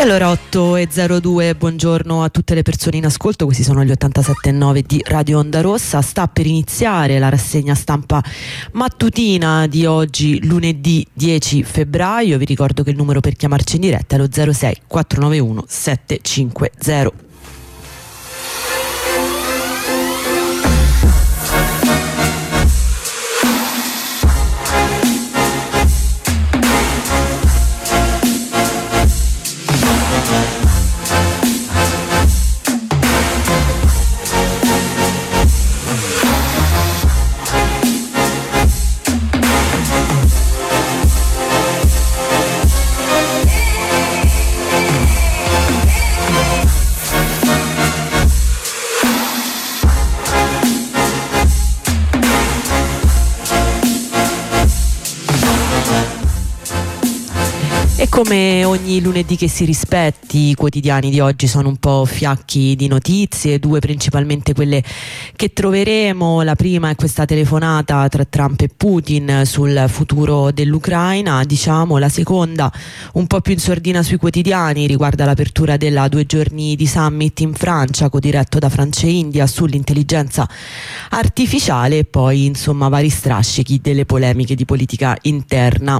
allora 8:02, buongiorno a tutte le persone in ascolto, questi sono gli 87.9 di Radio Onda Rossa. Sta per iniziare la rassegna stampa mattutina di oggi, lunedì 10 febbraio. Vi ricordo che il numero per chiamarci in diretta è lo 06 491 750. Come ogni lunedì che si rispetti, i quotidiani di oggi sono un po' fiacchi di notizie, due principalmente quelle che troveremo. La prima è questa telefonata tra Trump e Putin sul futuro dell'Ucraina, diciamo. La seconda, un po' più in sordina sui quotidiani, riguarda l'apertura della 2 giorni di summit in Francia, codiretto da Francia e India, sull'intelligenza artificiale, e poi insomma vari strascichi delle polemiche di politica interna.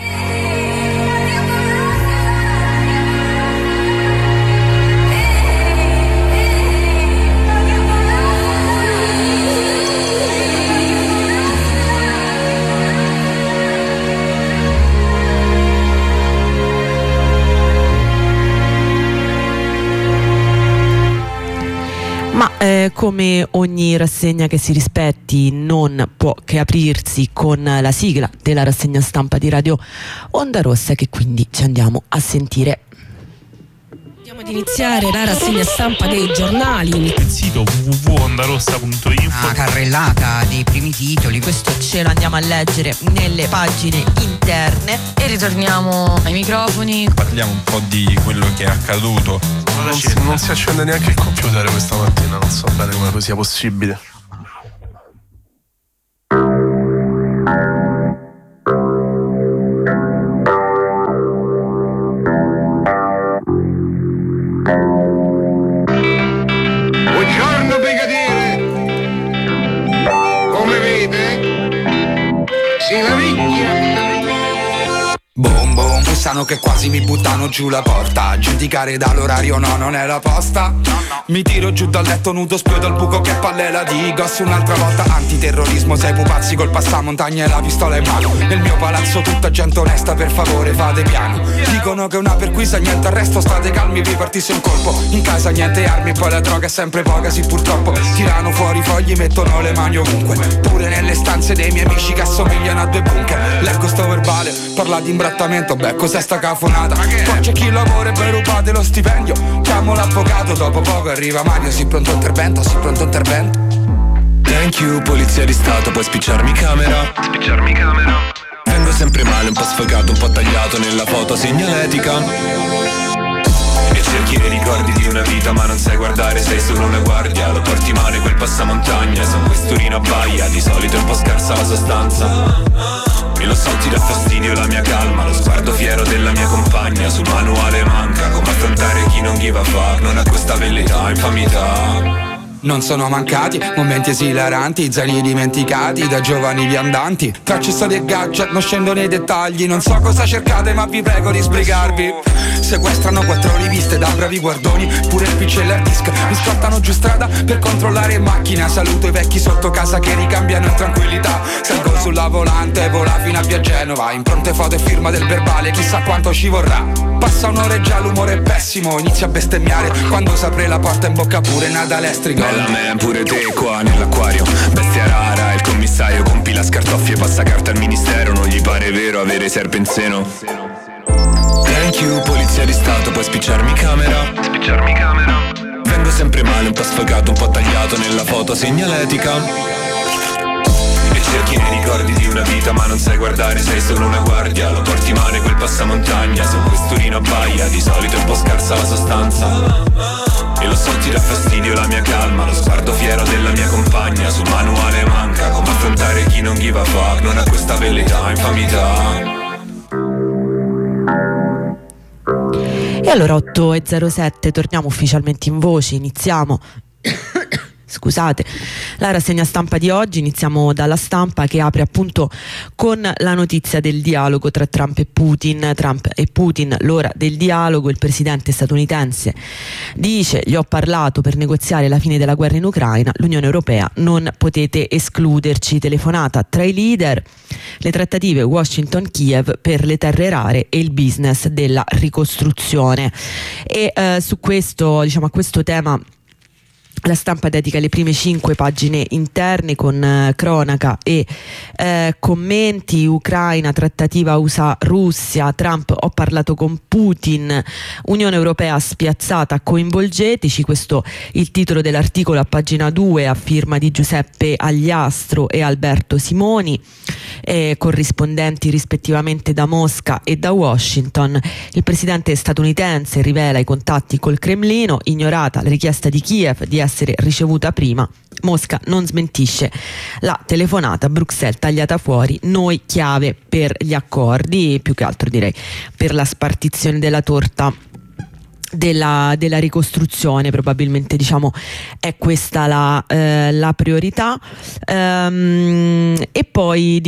Ma come ogni rassegna che si rispetti non può che aprirsi con la sigla della rassegna stampa di Radio Onda Rossa, che quindi ci andiamo a sentire. Andiamo ad iniziare la rassegna stampa dei giornali. Il sito www.ondarossa.info. Una carrellata dei primi titoli. Questo ce lo andiamo a leggere nelle pagine interne E ritorniamo ai microfoni. Parliamo un po' di quello che è accaduto. Non si accende neanche il computer questa mattina, non so bene come sia possibile. Buongiorno brigadiere, come vede si naviglia. Boom boom, bussano che quasi mi buttano giù la porta. A giudicare dall'orario no, non è la posta. Mi tiro giù dal letto nudo, spio dal buco che palle la digos. Un'altra volta antiterrorismo, sei pupazzi col passamontagna e la pistola in mano. Nel mio palazzo tutta gente onesta, per favore fate piano. Dicono che una perquisa, niente arresto, state calmi, vi partisse un colpo. In casa niente armi, poi la droga è sempre poca, sì purtroppo. Tirano fuori i fogli, mettono le mani ovunque. Pure nelle stanze dei miei amici che assomigliano a 2 bunker. Leggo sto verbale, parla di imbrattamento, beh cos'è sta cafonata? Poi c'è chi lavora e poi rubate lo stipendio. Chiamo l'avvocato, dopo poco arriva Mario. Sì pronto intervento, sì pronto intervento. Thank you, polizia di stato, puoi spicciarmi camera? Spicciarmi camera. Vengo sempre male, un po' sfogato, un po' tagliato nella foto segnaletica. E cerchi i ricordi di una vita ma non sai guardare, sei solo una guardia. Lo porti male quel passamontagna, se un questurino abbaia, di solito è un po' scarsa la sostanza. E lo so ti dà fastidio la mia calma, lo sguardo fiero della mia compagna. Sul manuale manca come affrontare chi non give a fuck, non ha questa velleità, infamità. Non sono mancati momenti esilaranti, zaini dimenticati da giovani viandanti. Tra accessori e gadget non scendo nei dettagli. Non so cosa cercate ma vi prego di sbrigarvi. Sequestrano 4 riviste da bravi guardoni, pure il PC e l'hard disk. Mi scortano giù strada per controllare macchina. Saluto i vecchi sotto casa che ricambiano in tranquillità. Salgo sulla volante, vola fino a via Genova. Impronte, foto e firma del verbale, chissà quanto ci vorrà. Passa un'ora e già l'umore è pessimo. Inizio a bestemmiare quando s'apre la porta in bocca pure nada elettrico. Bella me, pure te qua nell'acquario. Bestia rara, il commissario compila scartoffie, passa carta al ministero. Non gli pare vero avere serpe in seno. Thank you, polizia di stato, puoi spicciarmi camera? Spicciarmi camera. Vengo sempre male, un po' sfogato, un po' tagliato nella foto segnaletica. E cerchi i ricordi di una vita ma non sai guardare, sei solo una guardia. Lo porti male quel passamontagna, se un questurino abbaia, di solito è un po' scarsa la sostanza. E lo so ti dà fastidio la mia calma, lo sguardo fiero della mia compagna. Sul manuale manca come affrontare chi non give a fuck, non ha questa velleità, infamità. E allora 8:07, torniamo ufficialmente in voce, iniziamo. Scusate, la rassegna stampa di oggi. Iniziamo dalla Stampa, che apre appunto con la notizia del dialogo tra Trump e Putin, l'ora del dialogo. Il presidente statunitense dice: gli ho parlato per negoziare la fine della guerra in Ucraina, l'Unione Europea non potete escluderci. Telefonata tra i leader, le trattative Washington-Kiev per le terre rare e il business della ricostruzione. E su questo, a questo tema, la Stampa dedica le prime 5 pagine interne con cronaca e commenti. Ucraina, trattativa USA-Russia, Trump: ho parlato con Putin, Unione Europea spiazzata, coinvolgeteci. Questo il titolo dell'articolo a pagina 2 a firma di Giuseppe Agliastro e Alberto Simoni, corrispondenti rispettivamente da Mosca e da Washington. Il presidente statunitense rivela i contatti col Cremlino, ignorata la richiesta di Kiev di essere ricevuta prima. Mosca non smentisce la telefonata, Bruxelles tagliata fuori, noi chiave per gli accordi, più che altro direi per la spartizione della torta della ricostruzione. Probabilmente è questa la priorità. E poi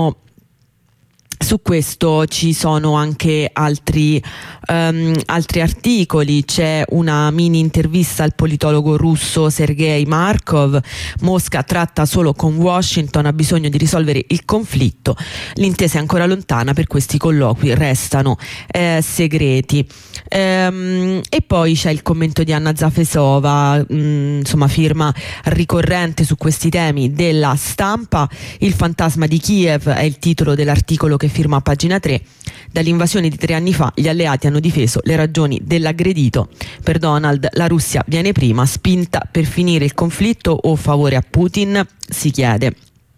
su questo ci sono anche altri articoli. C'è una mini intervista al politologo russo Sergei Markov. Mosca tratta solo con Washington, ha bisogno di risolvere il conflitto, l'intesa è ancora lontana, per questi colloqui restano segreti. E poi c'è il commento di Anna Zafesova, firma ricorrente su questi temi della Stampa. Il fantasma di Kiev è il titolo dell'articolo che firma a pagina 3. Dall'invasione di 3 anni fa gli alleati hanno difeso le ragioni dell'aggredito. Per Donald la Russia viene prima, spinta per finire il conflitto o favore a Putin, si chiede.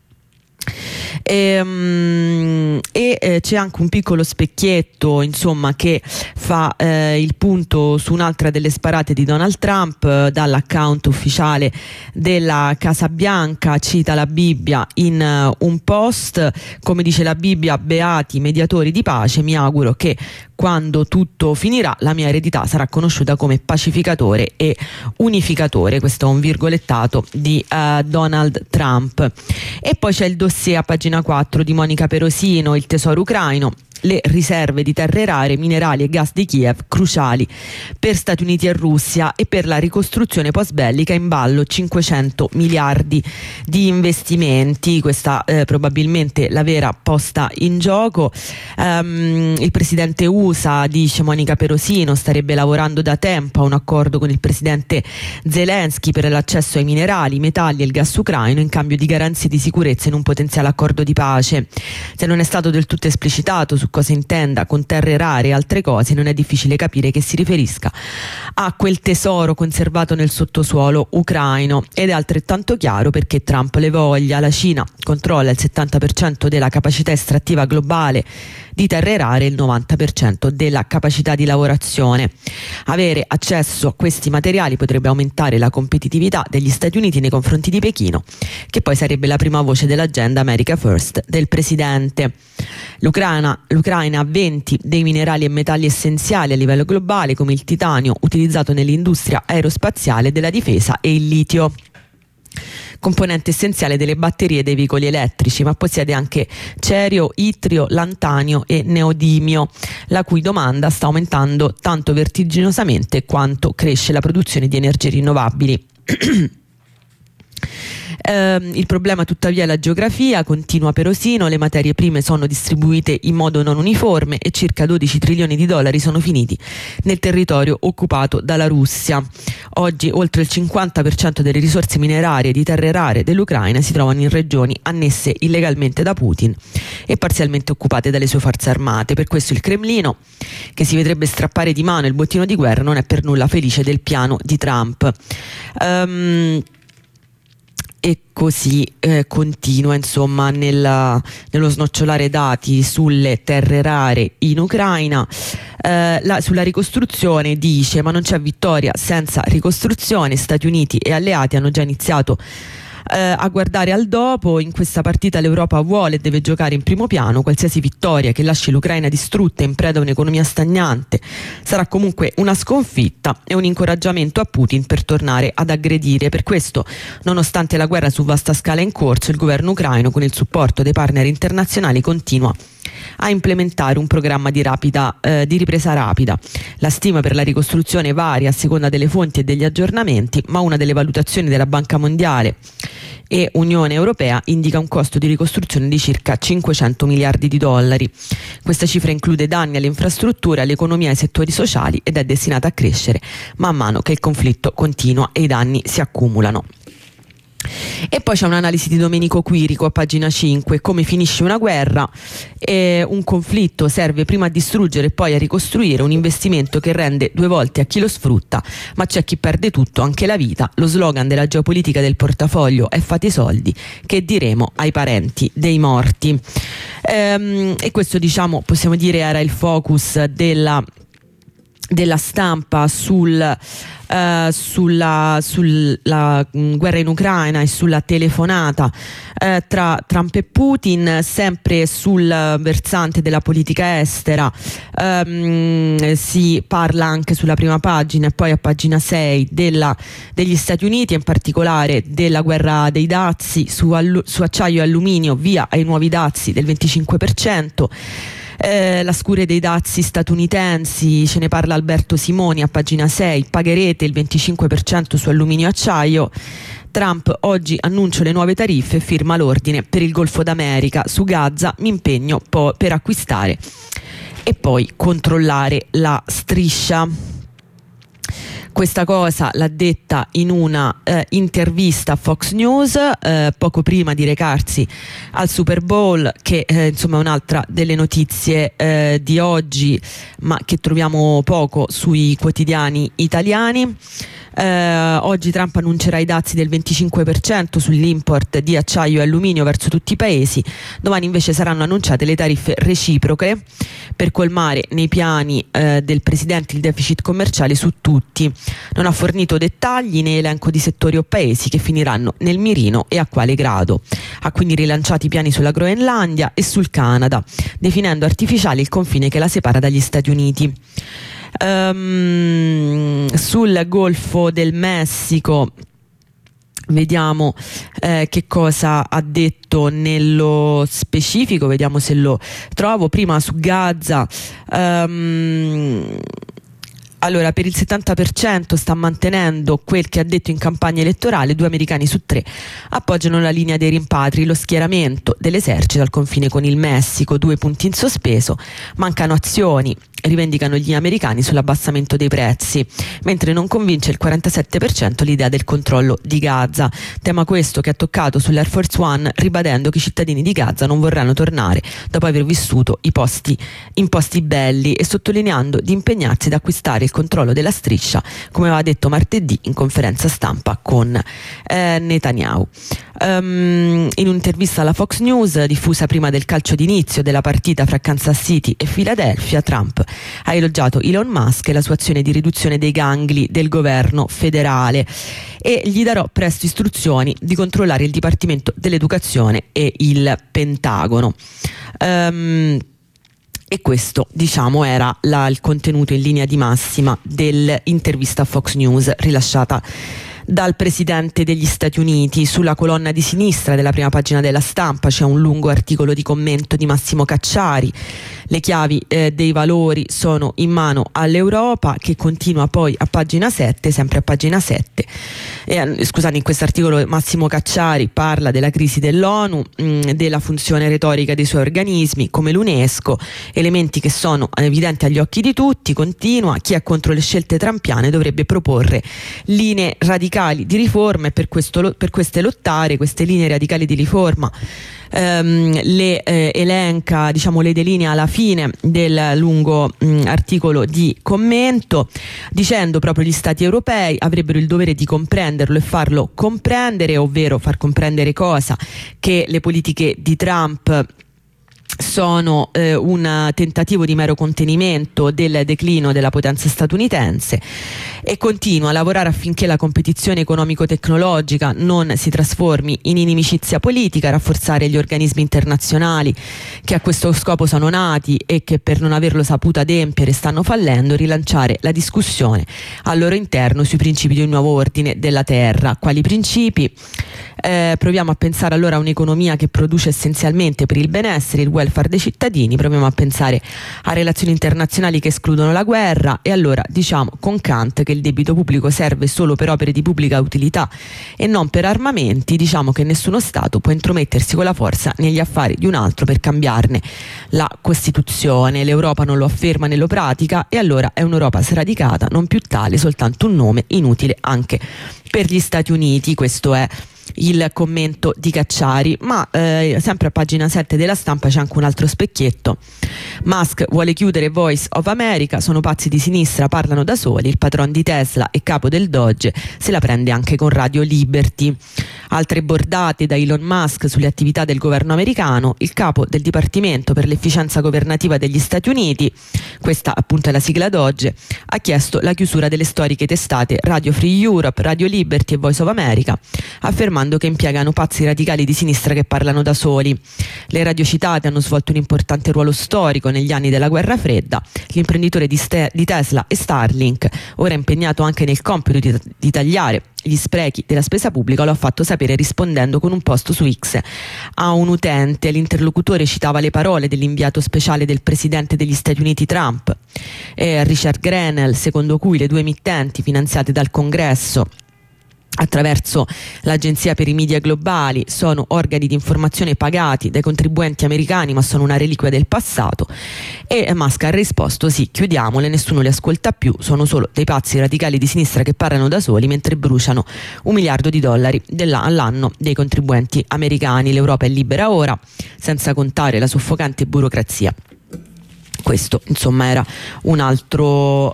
C'è anche un piccolo specchietto che fa il punto su un'altra delle sparate di Donald Trump. Dall'account ufficiale della Casa Bianca cita la Bibbia in un post. Come dice la Bibbia: beati mediatori di pace, mi auguro che quando tutto finirà la mia eredità sarà conosciuta come pacificatore e unificatore. Questo è un virgolettato di Donald Trump. E poi c'è il dossier a pagina 4 di Monica Perosino, il tesoro ucraino. Le riserve di terre rare, minerali e gas di Kiev cruciali per Stati Uniti e Russia e per la ricostruzione post-bellica, in ballo 500 miliardi di investimenti. Questa probabilmente la vera posta in gioco. Il presidente USA, dice Monica Perosino, starebbe lavorando da tempo a un accordo con il presidente Zelensky per l'accesso ai minerali, i metalli e il gas ucraino in cambio di garanzie di sicurezza in un potenziale accordo di pace. Se non è stato del tutto esplicitato su cosa intenda con terre rare e altre cose, non è difficile capire che si riferisca a quel tesoro conservato nel sottosuolo ucraino, ed è altrettanto chiaro perché Trump le voglia. La Cina controlla il 70% della capacità estrattiva globale di terre rare e il 90% della capacità di lavorazione. Avere accesso a questi materiali potrebbe aumentare la competitività degli Stati Uniti nei confronti di Pechino, che poi sarebbe la prima voce dell'agenda America First del presidente. L'Ucraina ha 20 dei minerali e metalli essenziali a livello globale, come il titanio utilizzato nell'industria aerospaziale, della difesa, e il litio, componente essenziale delle batterie dei veicoli elettrici, ma possiede anche cerio, itrio, lantanio e neodimio, la cui domanda sta aumentando tanto vertiginosamente quanto cresce la produzione di energie rinnovabili. Il problema tuttavia è la geografia, continua Perosino. Le materie prime sono distribuite in modo non uniforme e circa 12 trilioni di dollari sono finiti nel territorio occupato dalla Russia. Oggi oltre il 50% delle risorse minerarie di terre rare dell'Ucraina si trovano in regioni annesse illegalmente da Putin e parzialmente occupate dalle sue forze armate. Per questo il Cremlino, che si vedrebbe strappare di mano il bottino di guerra, non è per nulla felice del piano di Trump. E così continua nello snocciolare dati sulle terre rare in Ucraina. Sulla ricostruzione dice: ma non c'è vittoria senza ricostruzione, Stati Uniti e alleati hanno già iniziato A guardare al dopo, in questa partita l'Europa vuole e deve giocare in primo piano. Qualsiasi vittoria che lasci l'Ucraina distrutta in preda a un'economia stagnante sarà comunque una sconfitta e un incoraggiamento a Putin per tornare ad aggredire. Per questo, nonostante la guerra su vasta scala in corso, il governo ucraino, con il supporto dei partner internazionali, continua a implementare un programma di ripresa rapida. La stima per la ricostruzione varia a seconda delle fonti e degli aggiornamenti, ma una delle valutazioni della Banca Mondiale e Unione Europea indica un costo di ricostruzione di circa 500 miliardi di dollari. Questa cifra include danni alle infrastrutture, all'economia e ai settori sociali ed è destinata a crescere man mano che il conflitto continua e i danni si accumulano. E poi c'è un'analisi di Domenico Quirico a pagina 5. Come finisce una guerra? Un conflitto serve prima a distruggere e poi a ricostruire, un investimento che rende due volte a chi lo sfrutta, ma c'è chi perde tutto, anche la vita. Lo slogan della geopolitica del portafoglio è fate i soldi, che diremo ai parenti dei morti. E questo, diciamo, possiamo dire era il focus della stampa sulla guerra in Ucraina e sulla telefonata tra Trump e Putin. Sempre sul versante della politica estera si parla anche sulla prima pagina e poi a pagina 6 degli Stati Uniti, in particolare della guerra dei dazi su acciaio e alluminio, via ai nuovi dazi del 25%. La scure dei dazi statunitensi, ce ne parla Alberto Simoni a pagina 6. Pagherete il 25% su alluminio e acciaio. Trump oggi annuncio le nuove tariffe e firma l'ordine per il Golfo d'America. Su Gaza mi impegno per acquistare e poi controllare la striscia. Questa cosa l'ha detta in una intervista a Fox News poco prima di recarsi al Super Bowl, che insomma è un'altra delle notizie di oggi, ma che troviamo poco sui quotidiani italiani. Oggi Trump annuncerà i dazi del 25% sull'import di acciaio e alluminio verso tutti i paesi. Domani invece saranno annunciate le tariffe reciproche per colmare nei piani del presidente il deficit commerciale su tutti. Non ha fornito dettagli né elenco di settori o paesi che finiranno nel mirino e a quale grado. Ha quindi rilanciato i piani sulla Groenlandia e sul Canada, definendo artificiale il confine che la separa dagli Stati Uniti. Sul Golfo del Messico vediamo che cosa ha detto nello specifico, vediamo se lo trovo. Prima su Gaza, allora, per il 70% sta mantenendo quel che ha detto in campagna elettorale. 2 americani su 3 appoggiano la linea dei rimpatri. Lo schieramento dell'esercito al confine con il Messico, 2 punti in sospeso. Mancano azioni, rivendicano gli americani sull'abbassamento dei prezzi, mentre non convince il 47% l'idea del controllo di Gaza. Tema questo che ha toccato sull'Air Force One, ribadendo che i cittadini di Gaza non vorranno tornare dopo aver vissuto in posti belli e sottolineando di impegnarsi ad acquistare il controllo della striscia, come aveva detto martedì in conferenza stampa con Netanyahu. In un'intervista alla Fox News diffusa prima del calcio d'inizio della partita fra Kansas City e Philadelphia, Trump ha elogiato Elon Musk e la sua azione di riduzione dei gangli del governo federale e gli darò presto istruzioni di controllare il Dipartimento dell'Educazione e il Pentagono. E questo, diciamo, era il contenuto in linea di massima dell'intervista a Fox News rilasciata dal presidente degli Stati Uniti. Sulla colonna di sinistra della prima pagina della Stampa c'è un lungo articolo di commento di Massimo Cacciari. Le chiavi dei valori sono in mano all'Europa, che continua poi a pagina 7, sempre a pagina 7. In questo articolo Massimo Cacciari parla della crisi dell'ONU, della funzione retorica dei suoi organismi come l'UNESCO, elementi che sono evidenti agli occhi di tutti. Continua: chi è contro le scelte trumpiane dovrebbe proporre linee radicali di riforma e per queste lottare. Queste linee radicali di riforma le elenca, diciamo, le delinea alla fine del lungo articolo di commento, dicendo proprio gli stati europei avrebbero il dovere di comprenderlo e farlo comprendere, ovvero far comprendere cosa? Che le politiche di Trump sono un tentativo di mero contenimento del declino della potenza statunitense, e continua a lavorare affinché la competizione economico-tecnologica non si trasformi in inimicizia politica, rafforzare gli organismi internazionali che a questo scopo sono nati e che per non averlo saputo adempiere stanno fallendo, rilanciare la discussione al loro interno sui principi di un nuovo ordine della terra. Quali principi? Proviamo a pensare allora a un'economia che produce essenzialmente per il benessere e il welfare dei cittadini, proviamo a pensare a relazioni internazionali che escludono la guerra, e allora diciamo con Kant che il debito pubblico serve solo per opere di pubblica utilità e non per armamenti, diciamo che nessuno Stato può intromettersi con la forza negli affari di un altro per cambiarne la Costituzione. L'Europa non lo afferma né lo pratica, e allora è un'Europa sradicata, non più tale, soltanto un nome inutile anche per gli Stati Uniti. Questo è il commento di Cacciari. Ma sempre a pagina 7 della Stampa c'è anche un altro specchietto. Musk vuole chiudere Voice of America, sono pazzi di sinistra, parlano da soli, il patron di Tesla e capo del Doge se la prende anche con Radio Liberty. Altre bordate da Elon Musk sulle attività del governo americano. Il capo del Dipartimento per l'efficienza governativa degli Stati Uniti, questa appunto è la sigla Doge, ha chiesto la chiusura delle storiche testate Radio Free Europe, Radio Liberty e Voice of America, affermando che impiegano pazzi radicali di sinistra che parlano da soli. Le radio citate hanno svolto un importante ruolo storico negli anni della guerra fredda. L'imprenditore di Tesla e Starlink, ora impegnato anche nel compito di tagliare gli sprechi della spesa pubblica, lo ha fatto sapere rispondendo con un post su X a un utente. L'interlocutore citava le parole dell'inviato speciale del presidente degli Stati Uniti Trump, Richard Grenell, secondo cui le due emittenti finanziate dal Congresso attraverso l'Agenzia per i Media Globali sono organi di informazione pagati dai contribuenti americani, ma sono una reliquia del passato. E Musk ha risposto: sì, chiudiamole, nessuno li ascolta più, sono solo dei pazzi radicali di sinistra che parlano da soli mentre bruciano $1 miliardo all'anno dei contribuenti americani. L'Europa è libera ora, senza contare la soffocante burocrazia. Questo insomma era un altro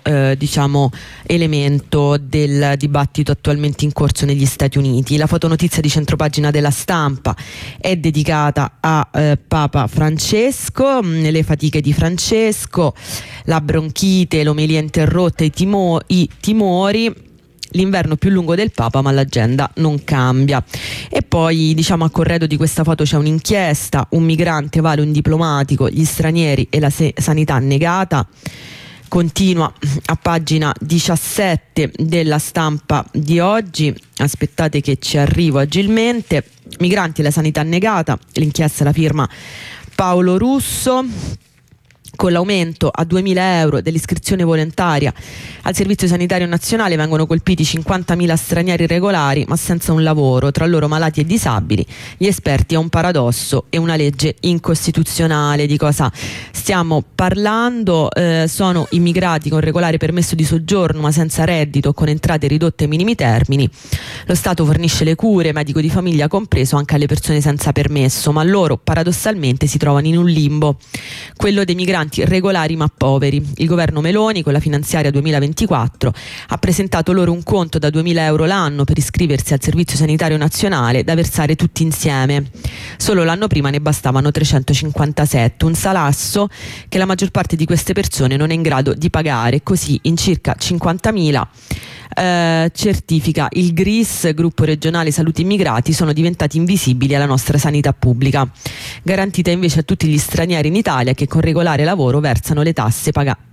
elemento del dibattito attualmente in corso negli Stati Uniti. La fotonotizia di centropagina della Stampa è dedicata a Papa Francesco, le fatiche di Francesco, la bronchite, l'omelia interrotta, i timori. L'inverno più lungo del Papa, ma l'agenda non cambia. E poi a corredo di questa foto c'è un'inchiesta: un migrante vale un diplomatico, gli stranieri e la sanità negata. Continua a pagina 17 della Stampa di oggi, aspettate che ci arrivo agilmente. Migranti e la sanità negata, l'inchiesta la firma Paolo Russo. Con l'aumento a 2.000 euro dell'iscrizione volontaria al Servizio Sanitario Nazionale vengono colpiti 50.000 stranieri regolari ma senza un lavoro, tra loro malati e disabili. Gli esperti: è un paradosso e una legge incostituzionale. Di cosa stiamo parlando? Sono immigrati con regolare permesso di soggiorno ma senza reddito, con entrate ridotte ai minimi termini. Lo Stato fornisce le cure, medico di famiglia compreso, anche alle persone senza permesso, ma loro paradossalmente si trovano in un limbo, quello dei migranti regolari ma poveri. Il governo Meloni, con la finanziaria 2024, ha presentato loro un conto da 2.000 euro l'anno per iscriversi al Servizio Sanitario Nazionale, da versare tutti insieme. Solo l'anno prima ne bastavano 357, un salasso che la maggior parte di queste persone non è in grado di pagare. Così in circa 50.000 certifica il GRIS, Gruppo Regionale Salute Immigrati, sono diventati invisibili alla nostra sanità pubblica, garantita invece a tutti gli stranieri in Italia che con regolare lavoro versando le tasse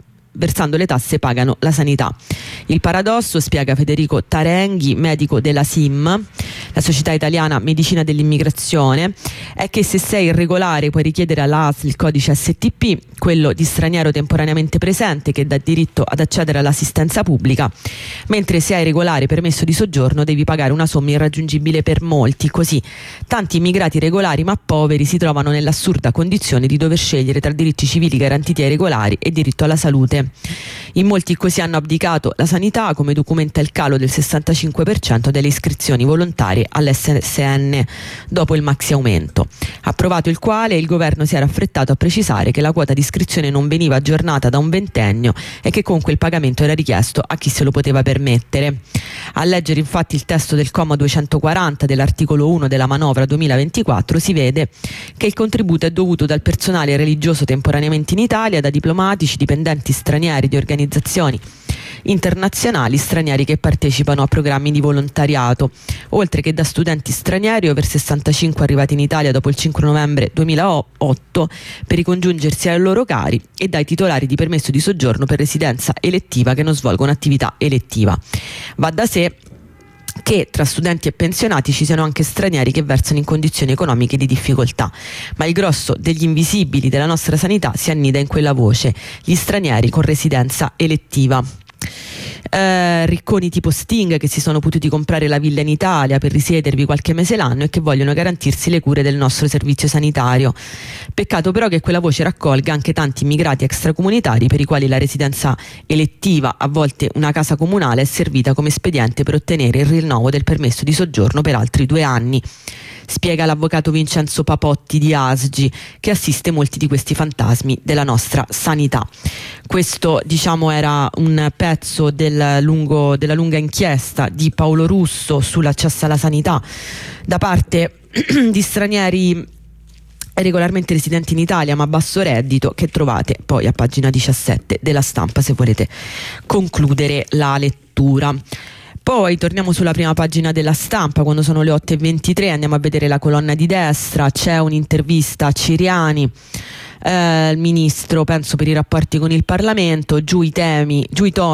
pagano la sanità. Il paradosso, spiega Federico Tarenghi, medico della SIM, la Società Italiana Medicina dell'Immigrazione, è che se sei irregolare puoi richiedere alla ASL il codice STP, quello di straniero temporaneamente presente, che dà diritto ad accedere all'assistenza pubblica, mentre se hai regolare permesso di soggiorno devi pagare una somma irraggiungibile per molti. Così tanti immigrati regolari ma poveri si trovano nell'assurda condizione di dover scegliere tra diritti civili garantiti ai regolari e diritto alla salute. civile. In molti così hanno abdicato la sanità, come documenta il calo del 65% delle iscrizioni volontarie all'SSN dopo il maxi aumento, approvato il quale il governo si era affrettato a precisare che la quota di iscrizione non veniva aggiornata da un ventennio e che comunque il pagamento era richiesto a chi se lo poteva permettere. A leggere infatti il testo del comma 240 dell'articolo 1 della manovra 2024 si vede che il contributo è dovuto dal personale religioso temporaneamente in Italia, da diplomatici, dipendenti stranieri di organizzazioni internazionali, stranieri che partecipano a programmi di volontariato, oltre che da studenti stranieri over 65 arrivati in Italia dopo il 5 novembre 2008 per ricongiungersi ai loro cari, e dai titolari di permesso di soggiorno per residenza elettiva che non svolgono attività elettiva. Va da sé che tra studenti e pensionati ci siano anche stranieri che versano in condizioni economiche di difficoltà, ma il grosso degli invisibili della nostra sanità si annida in quella voce: gli stranieri con residenza elettiva. Ricconi tipo Sting che si sono potuti comprare la villa in Italia per risiedervi qualche mese l'anno e che vogliono garantirsi le cure del nostro servizio sanitario. Peccato però che quella voce raccolga anche tanti immigrati extracomunitari per i quali la residenza elettiva, a volte una casa comunale, è servita come espediente per ottenere il rinnovo del permesso di soggiorno per altri 2 anni. Spiega l'avvocato Vincenzo Papotti di ASGI, che assiste molti di questi fantasmi della nostra sanità. Questo, diciamo, era un pezzo della lunga inchiesta di Paolo Russo sull'accesso alla sanità da parte di stranieri regolarmente residenti in Italia ma a basso reddito, che trovate poi a pagina 17 della Stampa se volete concludere la lettura. Poi torniamo sulla prima pagina della Stampa, quando sono le 8:23, andiamo a vedere la colonna di destra. C'è un'intervista a Ciriani, il ministro, penso per i rapporti con il Parlamento, giù i toni,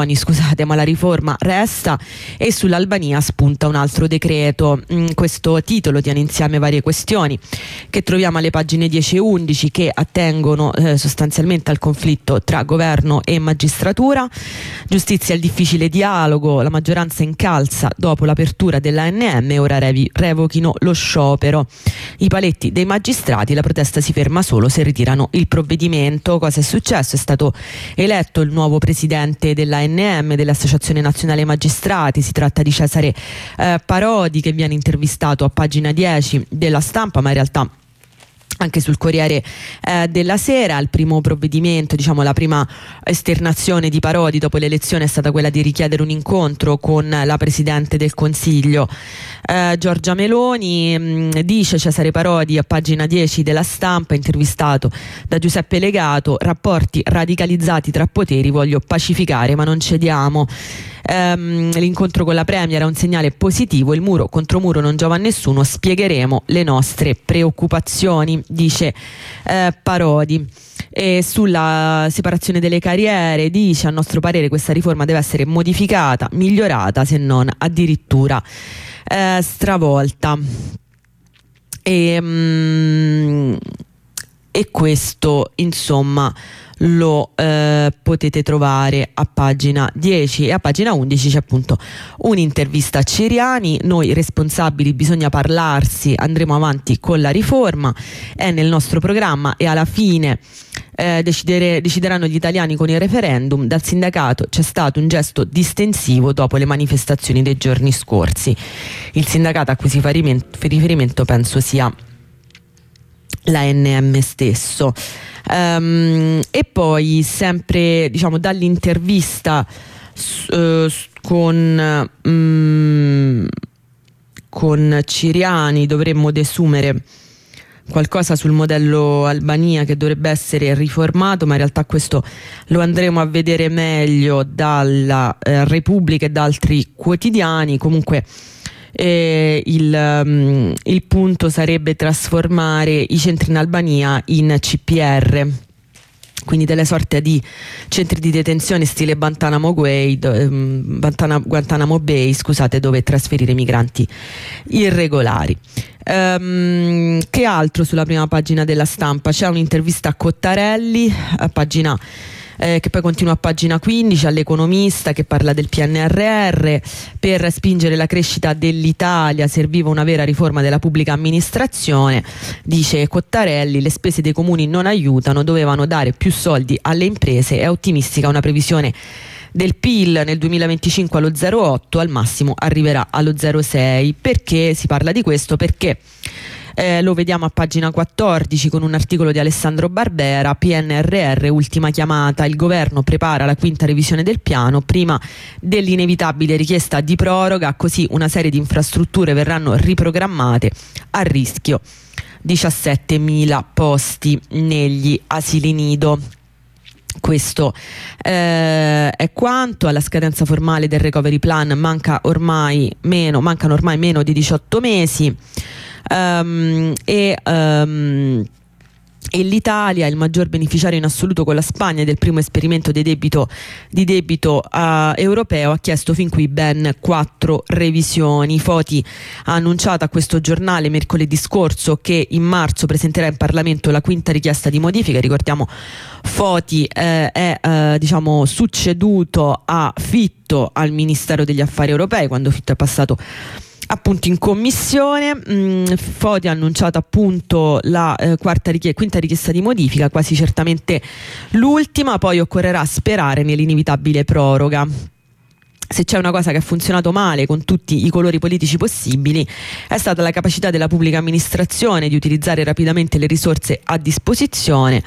ma la riforma resta, e sull'Albania spunta un altro decreto. Questo titolo tiene insieme varie questioni che troviamo alle pagine 10 e 11, che attengono sostanzialmente al conflitto tra governo e magistratura. Giustizia al difficile dialogo, la maggioranza incalza dopo l'apertura dell'ANM, ora revochino lo sciopero. I paletti dei magistrati, la protesta si ferma solo se ritirano il provvedimento. Cosa è successo? È stato eletto il nuovo presidente dell'ANM, dell'Associazione Nazionale Magistrati. Si tratta di Cesare Parodi, che viene intervistato a pagina 10 della Stampa, ma in realtà anche sul Corriere della Sera. Il primo provvedimento, diciamo la prima esternazione di Parodi dopo l'elezione è stata quella di richiedere un incontro con la Presidente del Consiglio Giorgia Meloni. Dice Cesare Parodi a pagina 10 della Stampa, intervistato da Giuseppe Legato: rapporti radicalizzati tra poteri, voglio pacificare ma non cediamo. L'incontro con la Premier è un segnale positivo, il muro contro muro non giova a nessuno, spiegheremo le nostre preoccupazioni, dice Parodi. E sulla separazione delle carriere dice: a nostro parere questa riforma deve essere modificata, migliorata, se non addirittura stravolta. E questo insomma lo potete trovare a pagina 10, e a pagina 11 c'è appunto un'intervista a Ciriani. Noi responsabili, bisogna parlarsi, andremo avanti con la riforma, è nel nostro programma, e alla fine decideranno gli italiani con il referendum. Dal sindacato c'è stato un gesto distensivo dopo le manifestazioni dei giorni scorsi. Il sindacato a cui si fa riferimento penso sia l'ANM stesso. E poi sempre, diciamo, dall'intervista con Ciriani dovremmo desumere qualcosa sul modello Albania, che dovrebbe essere riformato, ma in realtà questo lo andremo a vedere meglio dalla Repubblica e da altri quotidiani. Comunque il punto sarebbe trasformare i centri in Albania in CPR, quindi delle sorte di centri di detenzione stile Guantanamo Bay, dove trasferire migranti irregolari. Che altro sulla prima pagina della Stampa? C'è un'intervista a Cottarelli a pagina che poi continua a pagina 15, all'Economista, che parla del PNRR. Per spingere la crescita dell'Italia serviva una vera riforma della pubblica amministrazione, dice Cottarelli. Le spese dei comuni non aiutano, dovevano dare più soldi alle imprese. È ottimistica una previsione del PIL nel 2025 allo 0,8, al massimo arriverà allo 0,6. Perché si parla di questo? Perché lo vediamo a pagina 14 con un articolo di Alessandro Barbera. PNRR, ultima chiamata, il governo prepara la quinta revisione del piano prima dell'inevitabile richiesta di proroga, così una serie di infrastrutture verranno riprogrammate, a rischio 17.000 posti negli asili nido. Questo è quanto. Alla scadenza formale del recovery plan mancano ormai meno di 18 mesi. E l'Italia è il maggior beneficiario in assoluto con la Spagna del primo esperimento di debito europeo. Ha chiesto fin qui ben 4 revisioni. Foti ha annunciato a questo giornale mercoledì scorso che in marzo presenterà in Parlamento la quinta richiesta di modifica. Ricordiamo, Foti è succeduto a Fitto al Ministero degli Affari Europei quando Fitto è passato appunto in commissione. Foti ha annunciato appunto la quinta richiesta di modifica, quasi certamente l'ultima. Poi occorrerà sperare nell'inevitabile proroga. Se c'è una cosa che ha funzionato male con tutti i colori politici possibili è stata la capacità della pubblica amministrazione di utilizzare rapidamente le risorse a disposizione.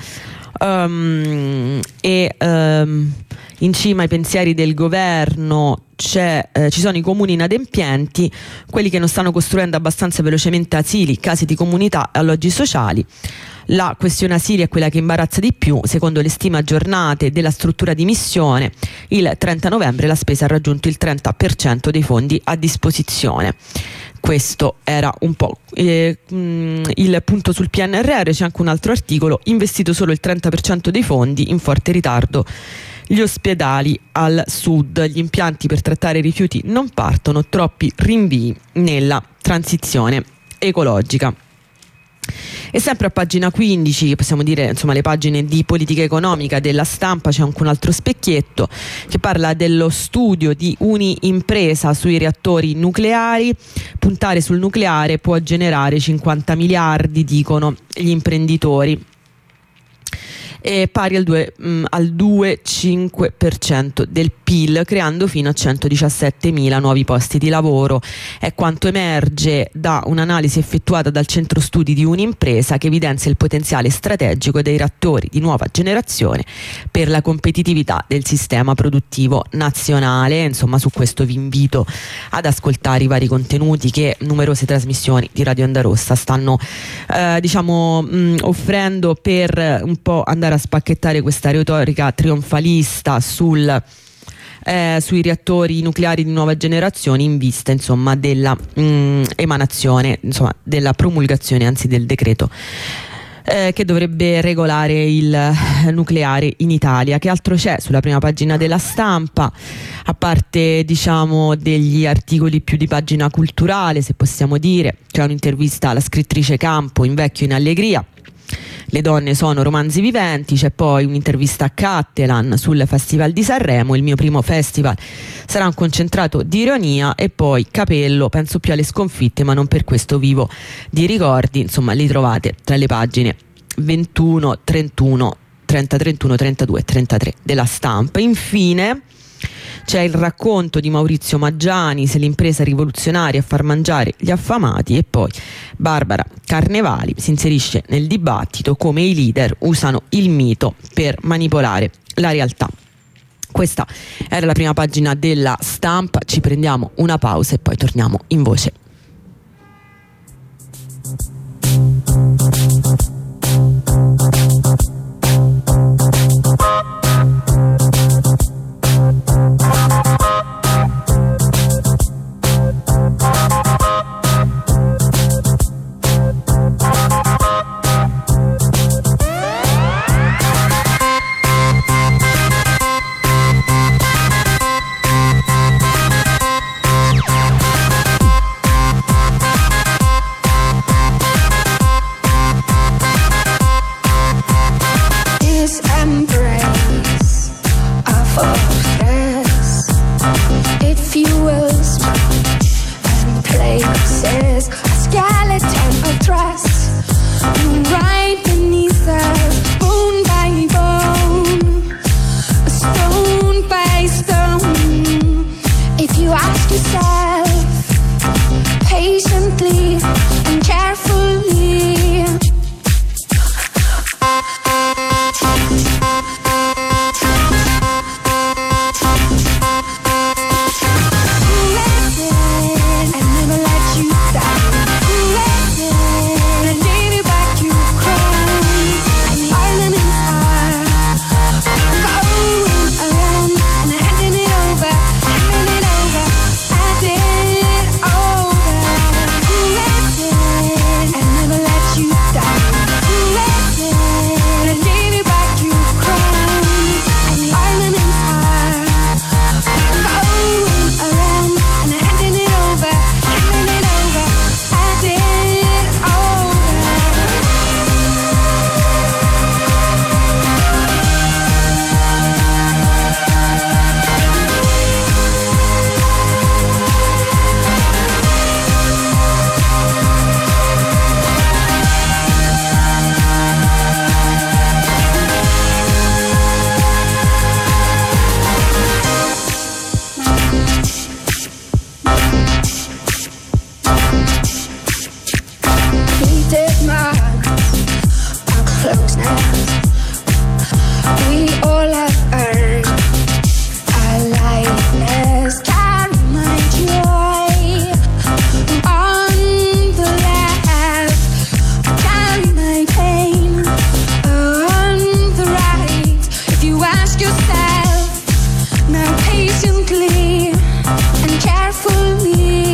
In cima ai pensieri del governo ci sono i comuni inadempienti, quelli che non stanno costruendo abbastanza velocemente asili, case di comunità e alloggi sociali. La questione asili è quella che imbarazza di più. Secondo le stime aggiornate della struttura di missione, il 30 novembre la spesa ha raggiunto il 30% dei fondi a disposizione. Questo era un po' il punto sul PNRR. C'è anche un altro articolo: investito solo il 30% dei fondi, in forte ritardo gli ospedali al sud, gli impianti per trattare i rifiuti non partono, troppi rinvii nella transizione ecologica. E sempre a pagina 15, possiamo dire, insomma, le pagine di politica economica della Stampa, c'è anche un altro specchietto che parla dello studio di Unimpresa sui reattori nucleari. Puntare sul nucleare può generare 50 miliardi, dicono gli imprenditori, pari al 2,5% del PIL, creando fino a 117.000 nuovi posti di lavoro. È quanto emerge da un'analisi effettuata dal centro studi di Unimpresa, che evidenzia il potenziale strategico dei reattori di nuova generazione per la competitività del sistema produttivo nazionale. Insomma, su questo vi invito ad ascoltare i vari contenuti che numerose trasmissioni di Radio Onda Rossa stanno offrendo, per un po' andare a spacchettare questa retorica trionfalista sui reattori nucleari di nuova generazione, in vista insomma della emanazione, insomma della promulgazione anzi del decreto che dovrebbe regolare il nucleare in Italia. Che altro c'è sulla prima pagina della Stampa, a parte degli articoli più di pagina culturale, se possiamo dire? C'è un'intervista alla scrittrice Campo, Invecchio in allegria, le donne sono romanzi viventi. C'è poi un'intervista a Cattelan sul Festival di Sanremo, il mio primo festival sarà un concentrato di ironia. E poi Capello, penso più alle sconfitte ma non per questo vivo di ricordi. Insomma, li trovate tra le pagine 21, 31, 30, 31, 32 e 33 della Stampa. Infine c'è il racconto di Maurizio Maggiani, se l'impresa rivoluzionaria a far mangiare gli affamati. E poi Barbara Carnevali si inserisce nel dibattito come i leader usano il mito per manipolare la realtà. Questa era la prima pagina della Stampa. Ci prendiamo una pausa e poi torniamo in voce. close now. We all have earned a lightness, carry my joy on the left, carry my pain on the right. If you ask yourself now patiently and carefully,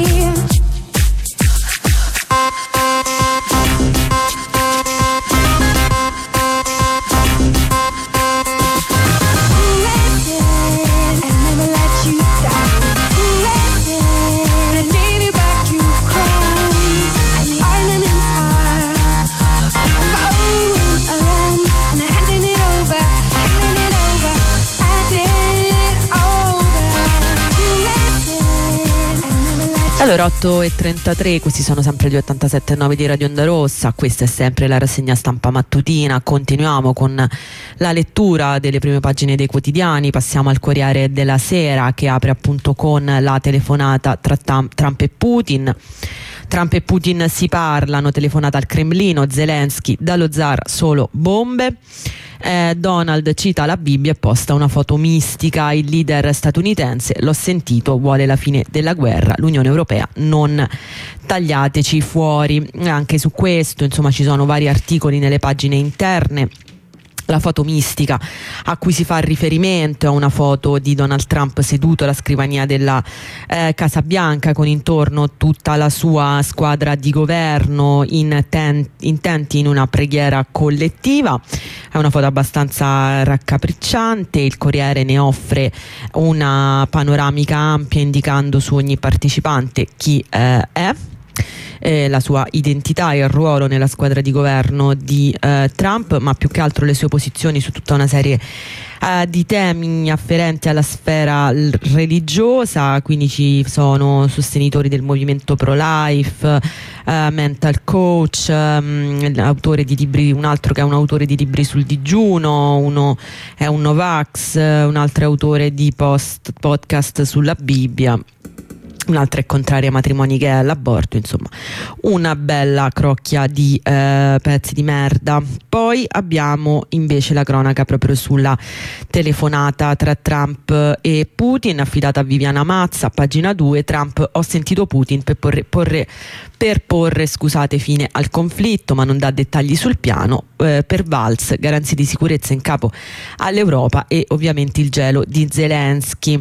Allora 8:33, questi sono sempre gli 87.9 di Radio Onda Rossa, questa è sempre la rassegna stampa mattutina. Continuiamo con la lettura delle prime pagine dei quotidiani, passiamo al Corriere della Sera che apre appunto con la telefonata tra Trump e Putin. Trump e Putin si parlano, telefonata al Cremlino, Zelensky dallo zar solo bombe. Donald cita la Bibbia e posta una foto mistica, il leader statunitense, l'ho sentito, vuole la fine della guerra, l'Unione Europea non tagliateci fuori. Anche su questo insomma ci sono vari articoli nelle pagine interne. La foto mistica a cui si fa riferimento è una foto di Donald Trump seduto alla scrivania della Casa Bianca con intorno tutta la sua squadra di governo intenti in una preghiera collettiva. È una foto abbastanza raccapricciante, il Corriere ne offre una panoramica ampia indicando su ogni partecipante chi è. La sua identità e il ruolo nella squadra di governo di Trump, ma più che altro le sue posizioni su tutta una serie di temi afferenti alla sfera religiosa. Quindi ci sono sostenitori del movimento pro-life, mental coach, autore di libri, un altro che è un autore di libri sul digiuno, uno è un Novax, un altro è autore di podcast sulla Bibbia, un'altra è contraria a matrimoni gay e all'aborto. Insomma, una bella crocchia di pezzi di merda. Poi abbiamo invece la cronaca proprio sulla telefonata tra Trump e Putin, affidata a Viviana Mazza, pagina 2. Trump: ho sentito Putin per porre fine al conflitto, ma non dà dettagli sul piano. Per Valls, garanzie di sicurezza in capo all'Europa e ovviamente il gelo di Zelensky.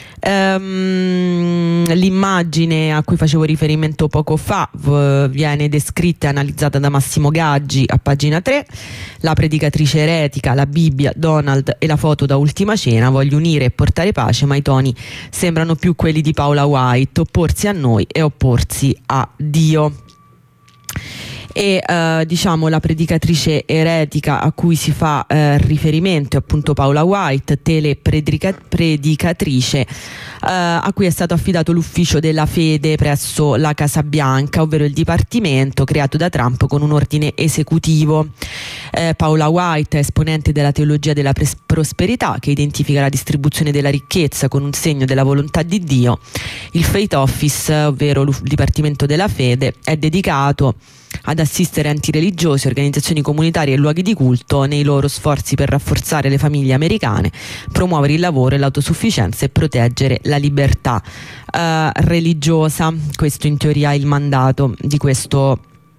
L'immagine a cui facevo riferimento poco fa viene descritta e analizzata da Massimo Gaggi a pagina 3. La predicatrice eretica, la Bibbia, Donald e la foto da Ultima Cena. Voglio unire e portare pace, ma i toni sembrano più quelli di Paula White: opporsi a noi e opporsi a Dio. E diciamo la predicatrice eretica a cui si fa riferimento è appunto Paula White, predicatrice a cui è stato affidato l'ufficio della fede presso la Casa Bianca, ovvero il dipartimento creato da Trump con un ordine esecutivo. Paula White è esponente della teologia della prosperità, che identifica la distribuzione della ricchezza con un segno della volontà di Dio. Il Faith Office, ovvero il dipartimento della fede, è dedicato ad assistere enti religiosi, organizzazioni comunitarie e luoghi di culto nei loro sforzi per rafforzare le famiglie americane, promuovere il lavoro e l'autosufficienza e proteggere la libertà religiosa. Questo in teoria è il mandato di questo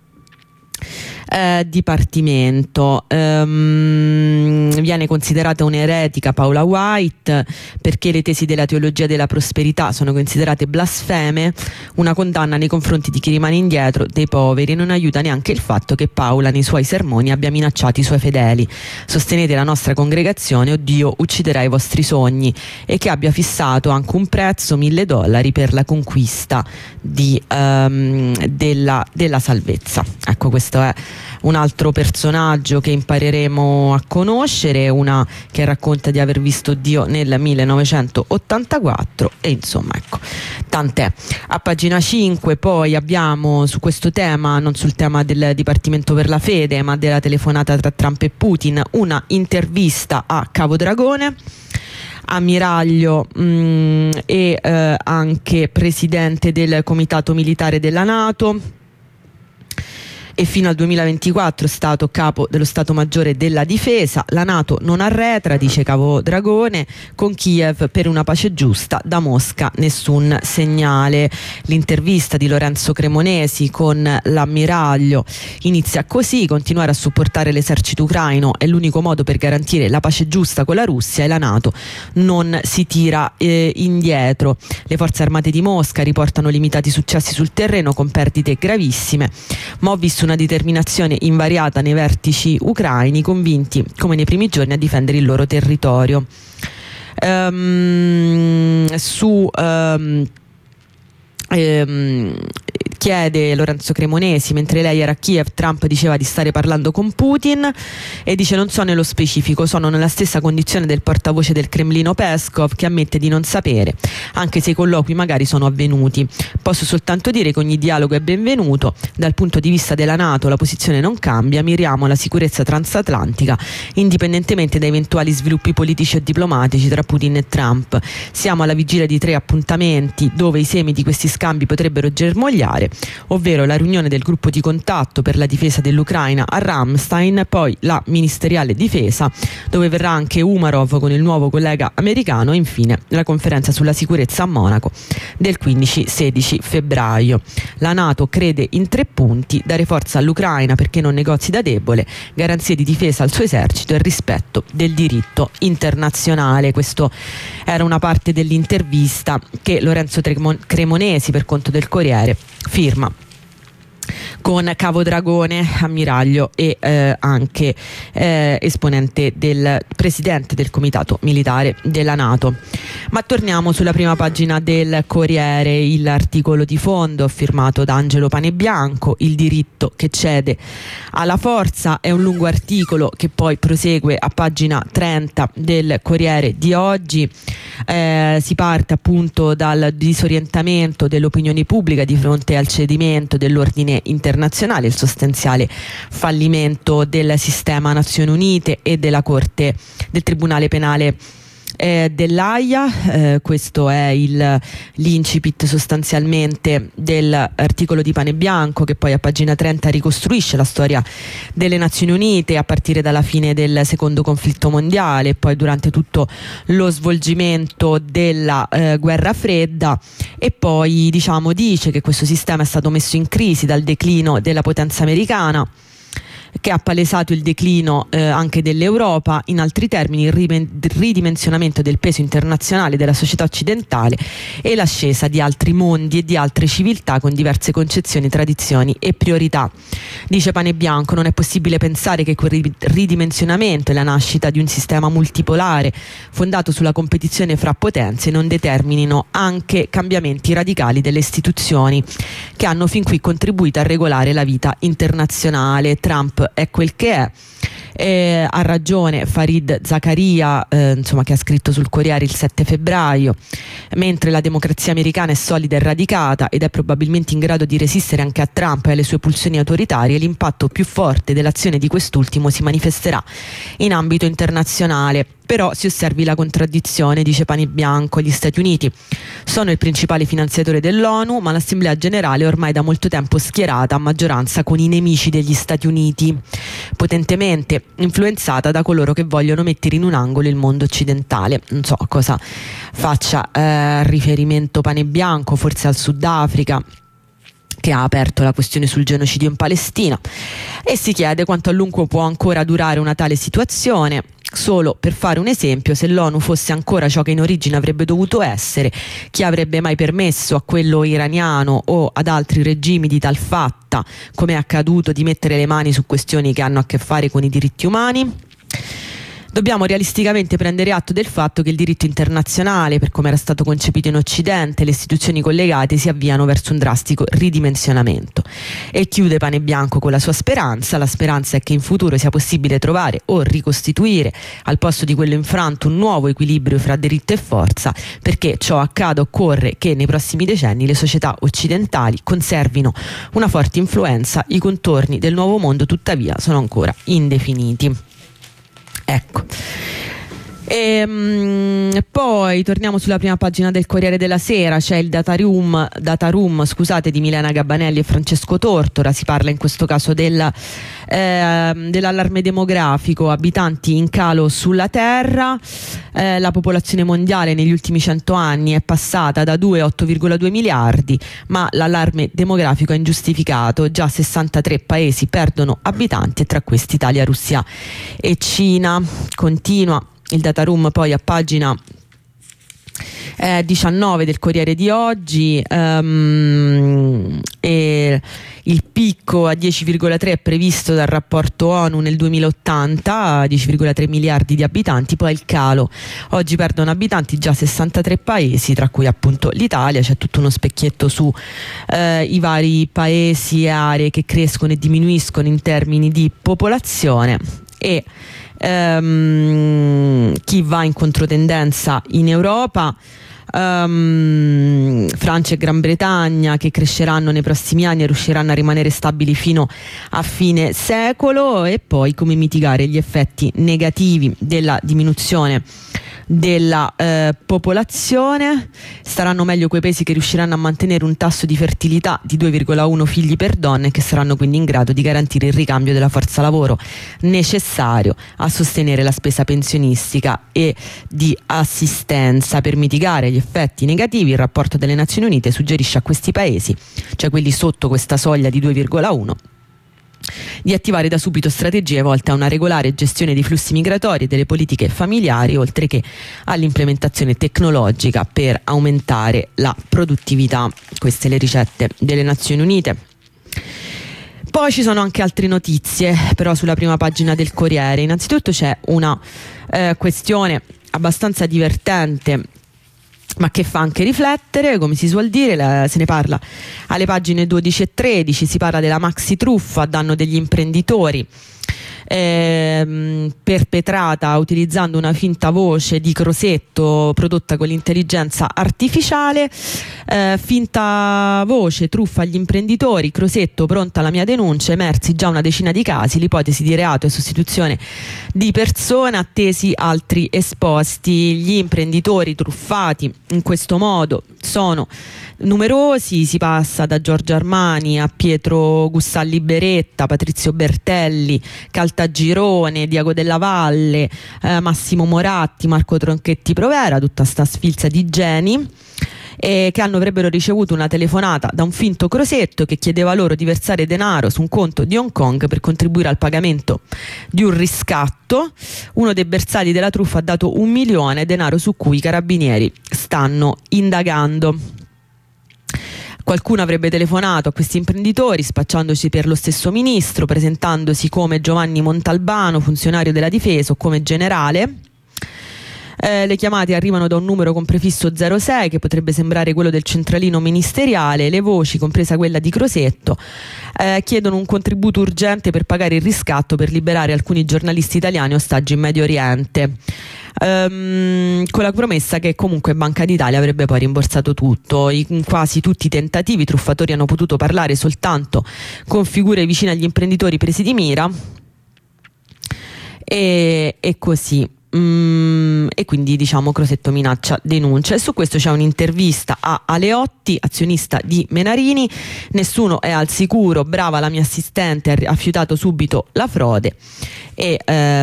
dipartimento. Viene considerata un'eretica Paula White perché le tesi della teologia della prosperità sono considerate blasfeme, una condanna nei confronti di chi rimane indietro, dei poveri, e non aiuta neanche il fatto che Paula nei suoi sermoni abbia minacciato i suoi fedeli: sostenete la nostra congregazione o Dio ucciderà i vostri sogni, e che abbia fissato anche un prezzo, $1.000 per la conquista della salvezza. Ecco, questo è un altro personaggio che impareremo a conoscere, una che racconta di aver visto Dio nel 1984, e insomma, ecco, tant'è. A pagina 5 poi abbiamo su questo tema, non sul tema del Dipartimento per la Fede, ma della telefonata tra Trump e Putin, una intervista a Cavo Dragone, ammiraglio e anche presidente del Comitato Militare della NATO. e fino al 2024 stato capo dello Stato Maggiore della Difesa. La NATO non arretra, dice Cavo Dragone, con Kiev per una pace giusta, da Mosca nessun segnale. L'intervista di Lorenzo Cremonesi con l'ammiraglio inizia così: continuare a supportare l'esercito ucraino è l'unico modo per garantire la pace giusta con la Russia e la NATO non si tira indietro. Le forze armate di Mosca riportano limitati successi sul terreno con perdite gravissime, ma ho visto una determinazione invariata nei vertici ucraini, convinti come nei primi giorni a difendere il loro territorio. Chiede Lorenzo Cremonesi: mentre lei era a Kiev, Trump diceva di stare parlando con Putin, e dice: non so nello specifico, sono nella stessa condizione del portavoce del Cremlino Peskov, che ammette di non sapere, anche se i colloqui magari sono avvenuti. Posso soltanto dire che ogni dialogo è benvenuto. Dal punto di vista della NATO la posizione non cambia, miriamo alla sicurezza transatlantica indipendentemente da eventuali sviluppi politici e diplomatici tra Putin e Trump. Siamo alla vigilia di 3 appuntamenti dove i semi di questi scambi potrebbero germogliare, ovvero la riunione del gruppo di contatto per la difesa dell'Ucraina a Ramstein, poi la ministeriale difesa dove verrà anche Umarov con il nuovo collega americano, e infine la conferenza sulla sicurezza a Monaco del 15-16 febbraio. La NATO crede in 3 punti: dare forza all'Ucraina perché non negozi da debole, garanzie di difesa al suo esercito e rispetto del diritto internazionale. Questo era una parte dell'intervista che Lorenzo Cremonesi, per conto del Corriere, firma con Cavo Dragone, ammiraglio e anche esponente del presidente del comitato militare della NATO. Ma torniamo sulla prima pagina del Corriere. L'articolo di fondo firmato da Angelo Panebianco: il diritto che cede alla forza. È un lungo articolo che poi prosegue a pagina 30 del Corriere di oggi. Si parte appunto dal disorientamento dell'opinione pubblica di fronte al cedimento dell'ordine internazionale, il sostanziale fallimento del sistema Nazioni Unite e della Corte del Tribunale Penale dell'Aia. Questo è l'incipit sostanzialmente dell'articolo di Panebianco, che poi a pagina 30 ricostruisce la storia delle Nazioni Unite a partire dalla fine del secondo conflitto mondiale e poi durante tutto lo svolgimento della guerra fredda, e poi dice che questo sistema è stato messo in crisi dal declino della potenza americana, che ha palesato il declino anche dell'Europa, in altri termini il ridimensionamento del peso internazionale della società occidentale e l'ascesa di altri mondi e di altre civiltà con diverse concezioni, tradizioni e priorità. Dice Panebianco: non è possibile pensare che quel ridimensionamento e la nascita di un sistema multipolare fondato sulla competizione fra potenze non determinino anche cambiamenti radicali delle istituzioni che hanno fin qui contribuito a regolare la vita internazionale. Trump è quel che è. Ha ragione Farid Zakaria, che ha scritto sul Corriere il 7 febbraio: mentre la democrazia americana è solida e radicata ed è probabilmente in grado di resistere anche a Trump e alle sue pulsioni autoritarie, l'impatto più forte dell'azione di quest'ultimo si manifesterà in ambito internazionale. Però si osservi la contraddizione, dice Panebianco: gli Stati Uniti sono il principale finanziatore dell'ONU, ma l'Assemblea Generale è ormai da molto tempo schierata a maggioranza con i nemici degli Stati Uniti, potentemente influenzata da coloro che vogliono mettere in un angolo il mondo occidentale. Non so a cosa faccia riferimento Panebianco, forse al Sudafrica, che ha aperto la questione sul genocidio in Palestina, e si chiede quanto a lungo può ancora durare una tale situazione. Solo per fare un esempio, se l'ONU fosse ancora ciò che in origine avrebbe dovuto essere, chi avrebbe mai permesso a quello iraniano o ad altri regimi di tal fatta, come è accaduto, di mettere le mani su questioni che hanno a che fare con i diritti umani? Dobbiamo realisticamente prendere atto del fatto che il diritto internazionale, per come era stato concepito in Occidente, le istituzioni collegate si avviano verso un drastico ridimensionamento. E chiude Panebianco con la sua speranza: la speranza è che in futuro sia possibile trovare o ricostituire al posto di quello infranto un nuovo equilibrio fra diritto e forza. Perché ciò accada occorre che nei prossimi decenni le società occidentali conservino una forte influenza. I contorni del nuovo mondo tuttavia sono ancora indefiniti. Ecco, Poi torniamo sulla prima pagina del Corriere della Sera, c'è il data room di Milena Gabbanelli e Francesco Tortora. Si parla in questo caso dell'allarme demografico, abitanti in calo sulla Terra. La popolazione mondiale negli ultimi 100 anni è passata da 2 a 8,2 miliardi, ma l'allarme demografico è ingiustificato. Già 63 paesi perdono abitanti, e tra questi Italia, Russia e Cina. Continua il data room poi a pagina 19 del Corriere di oggi, e il picco a 10,3 è previsto dal rapporto ONU nel 2080, 10,3 miliardi di abitanti. Poi il calo: oggi perdono abitanti già 63 paesi, tra cui appunto l'Italia. C'è tutto uno specchietto su i vari paesi e aree che crescono e diminuiscono in termini di popolazione, e chi va in controtendenza in Europa. Francia e Gran Bretagna, che cresceranno nei prossimi anni e riusciranno a rimanere stabili fino a fine secolo. E poi come mitigare gli effetti negativi della diminuzione della popolazione. Staranno meglio quei paesi che riusciranno a mantenere un tasso di fertilità di 2,1 figli per donna, e che saranno quindi in grado di garantire il ricambio della forza lavoro necessario a sostenere la spesa pensionistica e di assistenza. Per mitigare gli effetti negativi, il rapporto delle Nazioni Unite suggerisce a questi paesi, cioè quelli sotto questa soglia di 2,1, di attivare da subito strategie volte a una regolare gestione dei flussi migratori e delle politiche familiari, oltre che all'implementazione tecnologica per aumentare la produttività. Queste le ricette delle Nazioni Unite. Poi ci sono anche altre notizie, però sulla prima pagina del Corriere. Innanzitutto c'è una questione abbastanza divertente, ma che fa anche riflettere, come si suol dire. Se ne parla alle pagine 12 e 13. Si parla della maxi truffa a danno degli imprenditori, perpetrata utilizzando una finta voce di Crosetto prodotta con l'intelligenza artificiale. Finta voce, truffa agli imprenditori, Crosetto pronta la mia denuncia, emersi già una decina di casi, l'ipotesi di reato è sostituzione di persona, attesi altri esposti. Gli imprenditori truffati in questo modo sono numerosi, si passa da Giorgio Armani a Pietro Gussalli Beretta, Patrizio Bertelli, Caltagirone, Diago Della Valle, Massimo Moratti, Marco Tronchetti Provera, tutta sta sfilza di geni, che avrebbero ricevuto una telefonata da un finto Crosetto che chiedeva loro di versare denaro su un conto di Hong Kong per contribuire al pagamento di un riscatto. Uno dei bersagli della truffa ha dato 1 milione, denaro su cui i carabinieri stanno indagando. Qualcuno avrebbe telefonato a questi imprenditori spacciandosi per lo stesso ministro, presentandosi come Giovanni Montalbano, funzionario della difesa, o come generale. Le chiamate arrivano da un numero con prefisso 06 che potrebbe sembrare quello del centralino ministeriale. Le voci, compresa quella di Crosetto, chiedono un contributo urgente per pagare il riscatto per liberare alcuni giornalisti italiani ostaggi in Medio Oriente, con la promessa che comunque Banca d'Italia avrebbe poi rimborsato tutto. In quasi tutti i tentativi, i truffatori hanno potuto parlare soltanto con figure vicine agli imprenditori presi di mira, e così. E quindi diciamo Crosetto minaccia denuncia. E su questo c'è un'intervista a Aleotti, azionista di Menarini. Nessuno è al sicuro, brava la mia assistente, ha fiutato subito la frode, e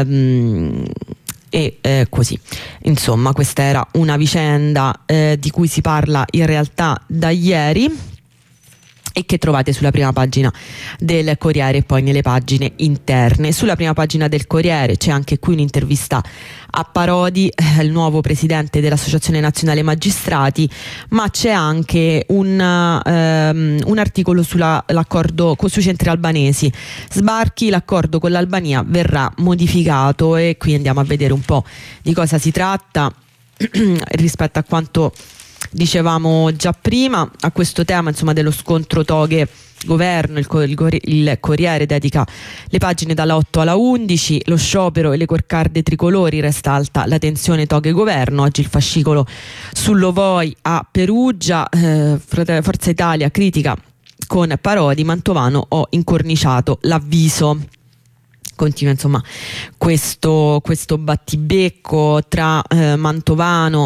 così. Insomma, questa era una vicenda di cui si parla in realtà da ieri, e che trovate sulla prima pagina del Corriere e poi nelle pagine interne. Sulla prima pagina del Corriere c'è anche qui un'intervista a Parodi, il nuovo presidente dell'Associazione Nazionale Magistrati, ma c'è anche un articolo sull'accordo sui centri albanesi. Sbarchi, l'accordo con l'Albania verrà modificato, e qui andiamo a vedere un po' di cosa si tratta rispetto a quanto dicevamo già prima. A questo tema, insomma, dello scontro toghe governo, il Corriere dedica le pagine dalla 8 alla 11. Lo sciopero e le coccarde tricolori, resta alta la tensione toghe governo. Oggi il fascicolo sull'Ovoi a Perugia. Forza Italia critica con Parodi, Mantovano ho incorniciato l'avviso. continua insomma questo battibecco tra Mantovano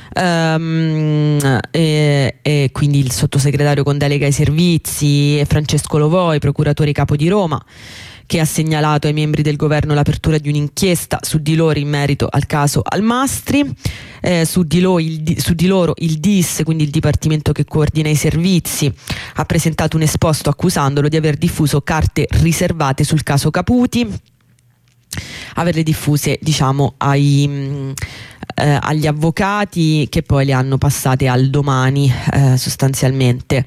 e quindi il sottosegretario con delega ai servizi e Francesco Lovoi, procuratore capo di Roma, che ha segnalato ai membri del governo l'apertura di un'inchiesta su di loro in merito al caso Almastri. Su di loro il DIS, quindi il Dipartimento che coordina i servizi, ha presentato un esposto accusandolo di aver diffuso carte riservate sul caso Caputi, averle diffuse diciamo agli avvocati, che poi le hanno passate al Domani sostanzialmente.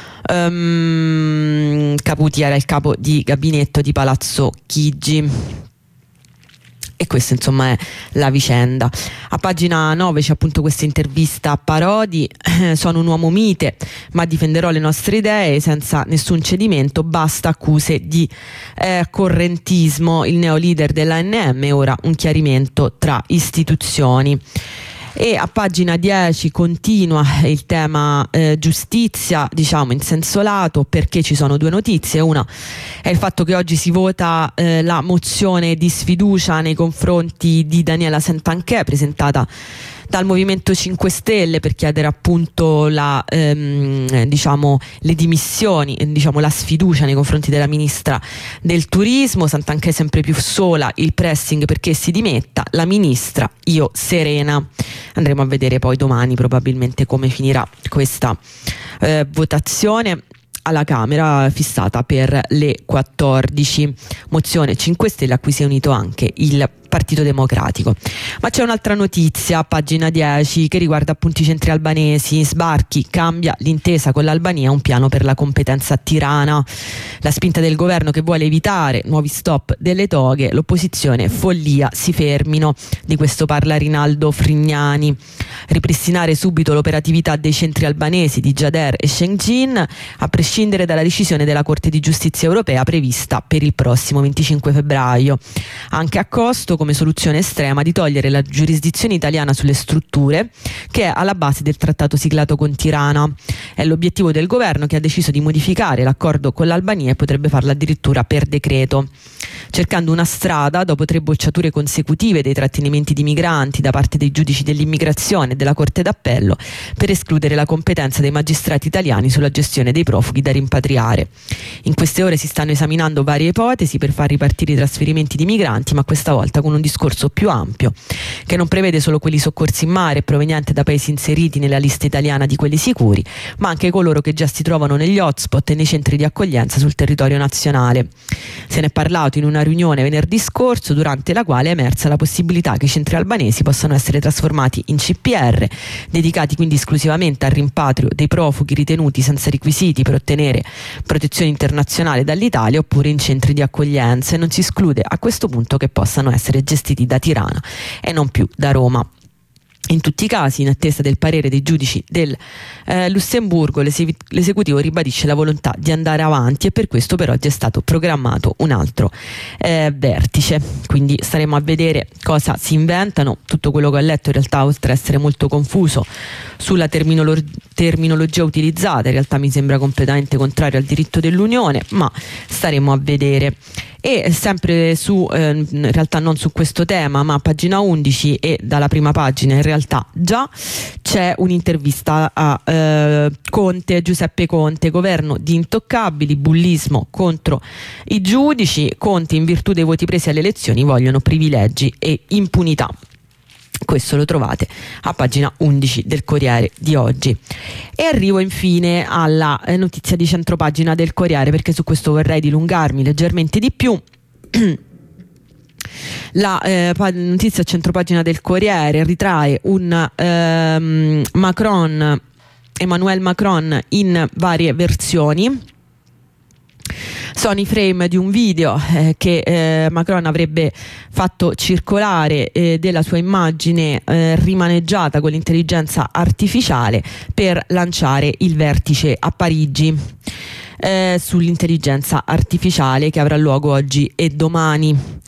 Caputi era il capo di gabinetto di Palazzo Chigi. E questa insomma è la vicenda. A pagina 9 c'è appunto questa intervista a Parodi. Sono un uomo mite, ma difenderò le nostre idee senza nessun cedimento, basta accuse di correntismo. Il neoleader dell'ANM, ora un chiarimento tra istituzioni. E a pagina 10 continua il tema giustizia, diciamo in senso lato, perché ci sono due notizie. Una è il fatto che oggi si vota la mozione di sfiducia nei confronti di Daniela Santanchè, presentata dal Movimento 5 Stelle, per chiedere appunto le dimissioni, la sfiducia nei confronti della ministra del turismo. Santanchè sempre più sola, il pressing perché si dimetta, la ministra io serena. Andremo a vedere poi domani probabilmente come finirà questa votazione alla Camera, fissata per le 14. Mozione 5 Stelle a cui si è unito anche il Partito Democratico. Ma c'è un'altra notizia a pagina 10 che riguarda appunto i centri albanesi. Sbarchi, cambia l'intesa con l'Albania, un piano per la competenza a Tirana. La spinta del governo che vuole evitare nuovi stop delle toghe, l'opposizione follia, si fermino. Di questo parla Rinaldo Frignani. Ripristinare subito l'operatività dei centri albanesi di Gjader e Shëngjin, a prescindere dalla decisione della Corte di Giustizia europea prevista per il prossimo 25 febbraio. Anche a costo, come soluzione estrema, di togliere la giurisdizione italiana sulle strutture, che è alla base del trattato siglato con Tirana. È l'obiettivo del governo, che ha deciso di modificare l'accordo con l'Albania e potrebbe farlo addirittura per decreto, cercando una strada dopo 3 bocciature consecutive dei trattenimenti di migranti da parte dei giudici dell'immigrazione e della Corte d'Appello, per escludere la competenza dei magistrati italiani sulla gestione dei profughi da rimpatriare. In queste ore si stanno esaminando varie ipotesi per far ripartire i trasferimenti di migranti, ma questa volta con un discorso più ampio, che non prevede solo quelli soccorsi in mare provenienti da paesi inseriti nella lista italiana di quelli sicuri, ma anche coloro che già si trovano negli hotspot e nei centri di accoglienza sul territorio nazionale. Se ne è parlato in una riunione venerdì scorso, durante la quale è emersa la possibilità che i centri albanesi possano essere trasformati in CPR, dedicati quindi esclusivamente al rimpatrio dei profughi ritenuti senza requisiti per ottenere protezione internazionale dall'Italia, oppure in centri di accoglienza, e non si esclude a questo punto che possano essere gestiti da Tirana e non più da Roma. In tutti i casi, in attesa del parere dei giudici del Lussemburgo, l'esecutivo ribadisce la volontà di andare avanti, e per questo per oggi è stato programmato un altro vertice. Quindi staremo a vedere cosa si inventano. Tutto quello che ho letto in realtà, oltre a essere molto confuso sulla terminologia utilizzata, in realtà mi sembra completamente contrario al diritto dell'Unione, ma staremo a vedere. E sempre in realtà non su questo tema, ma a pagina 11 e dalla prima pagina in realtà già c'è un'intervista a Giuseppe Conte. Governo di intoccabili, bullismo contro i giudici. Conte, in virtù dei voti presi alle elezioni, vogliono privilegi e impunità. Questo lo trovate a pagina 11 del Corriere di oggi. E arrivo infine alla notizia di centropagina del Corriere, perché su questo vorrei dilungarmi leggermente di più. La notizia a centropagina del Corriere ritrae un Emmanuel Macron in varie versioni. Sono i frame di un video che Macron avrebbe fatto circolare della sua immagine rimaneggiata con l'intelligenza artificiale per lanciare il vertice a Parigi sull'intelligenza artificiale, che avrà luogo oggi e domani.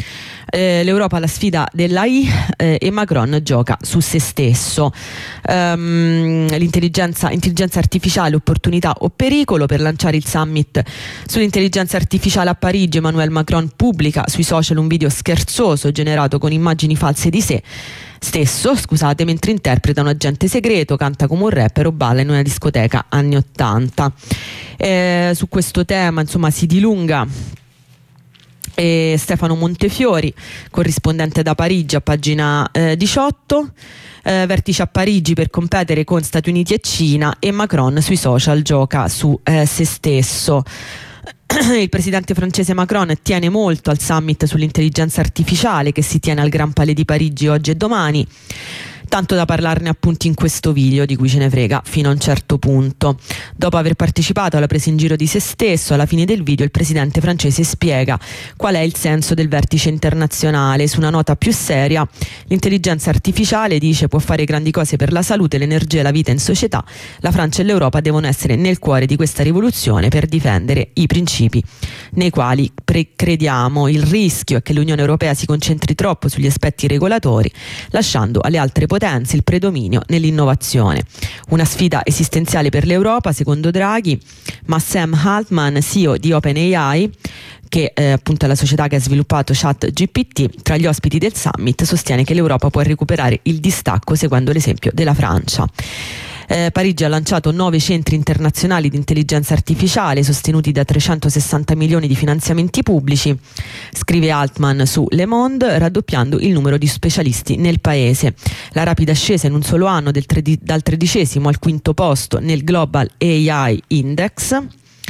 L'Europa alla sfida dell'AI e Macron gioca su se stesso. Intelligenza artificiale, opportunità o pericolo? Per lanciare il summit sull'intelligenza artificiale a Parigi, Emmanuel Macron pubblica sui social un video scherzoso generato con immagini false di sé stesso, mentre interpreta un agente segreto, canta come un rapper o balla in una discoteca anni 80. Su questo tema si dilunga Stefano Montefiori, corrispondente da Parigi, a pagina 18. Vertice a Parigi per competere con Stati Uniti e Cina, e Macron sui social gioca su se stesso. Il presidente francese Macron tiene molto al summit sull'intelligenza artificiale che si tiene al Grand Palais di Parigi oggi e domani, tanto da parlarne appunto in questo video, di cui ce ne frega fino a un certo punto. Dopo aver partecipato alla presa in giro di se stesso, alla fine del video il presidente francese spiega qual è il senso del vertice internazionale. Su una nota più seria, l'intelligenza artificiale, dice, può fare grandi cose per la salute, l'energia e la vita in società. La Francia e l'Europa devono essere nel cuore di questa rivoluzione per difendere i principi nei quali crediamo. Il rischio è che l'Unione Europea si concentri troppo sugli aspetti regolatori, lasciando alle altre potenze il predominio nell'innovazione. Una sfida esistenziale per l'Europa, secondo Draghi, ma Sam Altman, CEO di OpenAI, che appunto è la società che ha sviluppato ChatGPT, tra gli ospiti del summit, sostiene che l'Europa può recuperare il distacco seguendo l'esempio della Francia. Parigi ha lanciato 9 centri internazionali di intelligenza artificiale sostenuti da 360 milioni di finanziamenti pubblici, scrive Altman su Le Monde, raddoppiando il numero di specialisti nel paese. La rapida ascesa in un solo anno dal 13° al 5° posto nel Global AI Index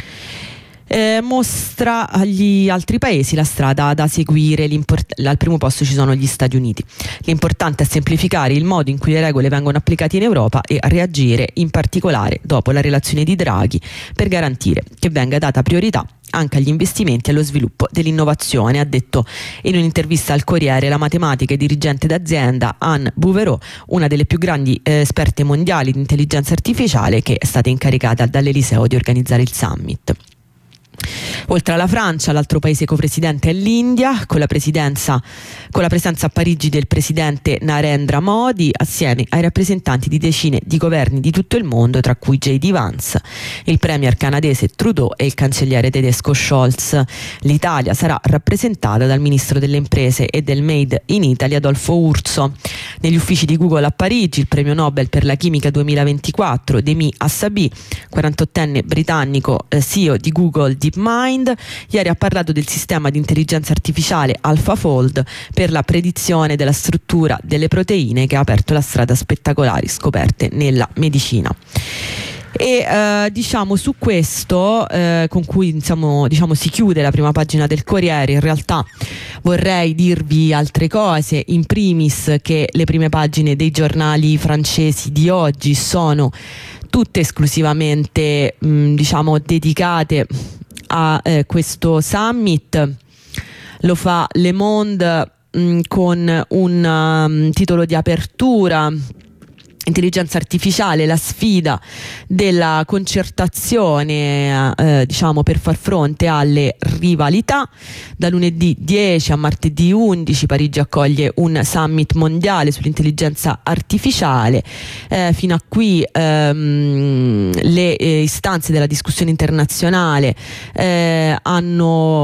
mostra agli altri paesi la strada da seguire. Al primo posto ci sono gli Stati Uniti. L'importante è semplificare il modo in cui le regole vengono applicate in Europa e reagire, in particolare dopo la relazione di Draghi, per garantire che venga data priorità anche agli investimenti e allo sviluppo dell'innovazione, ha detto in un'intervista al Corriere la matematica e dirigente d'azienda Anne Bouvereau, una delle più grandi esperte mondiali di intelligenza artificiale, che è stata incaricata dall'Eliseo di organizzare il summit. Oltre alla Francia, l'altro paese copresidente è l'India, con la presenza a Parigi del presidente Narendra Modi, assieme ai rappresentanti di decine di governi di tutto il mondo, tra cui J.D. Vance, il premier canadese Trudeau e il cancelliere tedesco Scholz. L'Italia sarà rappresentata dal ministro delle imprese e del Made in Italy Adolfo Urso. Negli uffici di Google a Parigi, il premio Nobel per la chimica 2024, Demi Assabi, 48enne britannico, CEO di Google DeepMind, ieri ha parlato del sistema di intelligenza artificiale AlphaFold per la predizione della struttura delle proteine, che ha aperto la strada a spettacolari scoperte nella medicina. E su questo con cui si chiude la prima pagina del Corriere. In realtà vorrei dirvi altre cose, in primis che le prime pagine dei giornali francesi di oggi sono tutte esclusivamente dedicate a questo summit. Lo fa Le Monde con un titolo di apertura: intelligenza artificiale, la sfida della concertazione per far fronte alle rivalità. Da lunedì 10 a martedì 11 Parigi accoglie un summit mondiale sull'intelligenza artificiale. Fino a qui le istanze della discussione internazionale hanno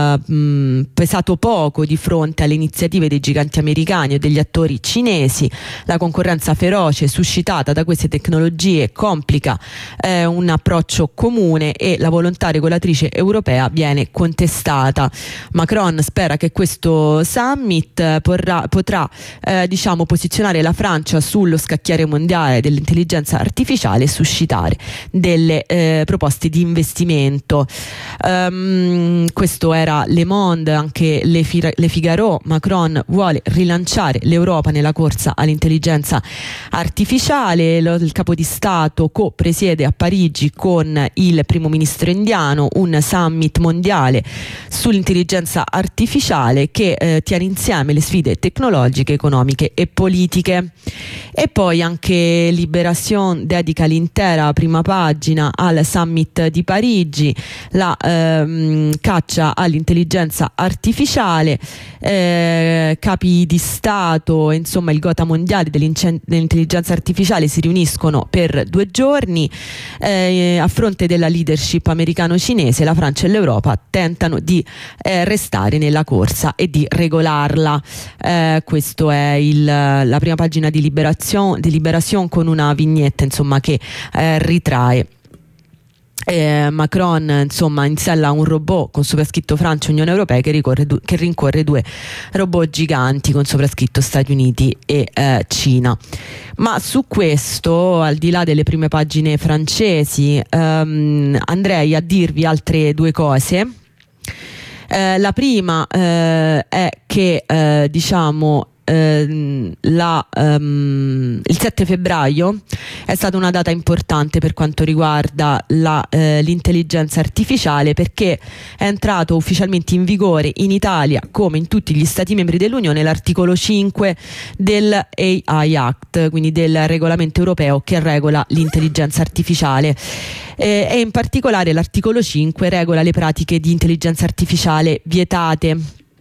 pesato poco di fronte alle iniziative dei giganti americani e degli attori cinesi. La concorrenza feroce suscitata da queste tecnologie complica un approccio comune e la volontà regolatrice europea viene contestata. Macron spera che questo summit potrà posizionare la Francia sullo scacchiere mondiale dell'intelligenza artificiale e suscitare delle proposte di investimento. Questo era Le Monde. Anche Le Figaro: Macron vuole rilanciare l'Europa nella corsa all'intelligenza artificiale. artificiale. Il capo di Stato co-presiede a Parigi con il primo ministro indiano un summit mondiale sull'intelligenza artificiale che tiene insieme le sfide tecnologiche, economiche e politiche. E poi anche Libération dedica l'intera prima pagina al summit di Parigi, la caccia all'intelligenza artificiale, capi di Stato, insomma il Gotha mondiale dell'intelligenza artificiale si riuniscono per 2 giorni. A fronte della leadership americano-cinese, la Francia e l'Europa tentano di restare nella corsa e di regolarla. Questo è la prima pagina di Libération con una vignetta, insomma, che ritrae Macron, insomma, insella un robot con soprascritto Francia e Unione Europea che rincorre 2 robot giganti con soprascritto Stati Uniti e Cina. Ma su questo, al di là delle prime pagine francesi, andrei a dirvi altre 2 cose. La prima è che il 7 febbraio è stata una data importante per quanto riguarda l'intelligenza artificiale, perché è entrato ufficialmente in vigore in Italia, come in tutti gli Stati membri dell'Unione, l'articolo 5 del AI Act, quindi del regolamento europeo che regola l'intelligenza artificiale. E in particolare l'articolo 5 regola le pratiche di intelligenza artificiale vietate,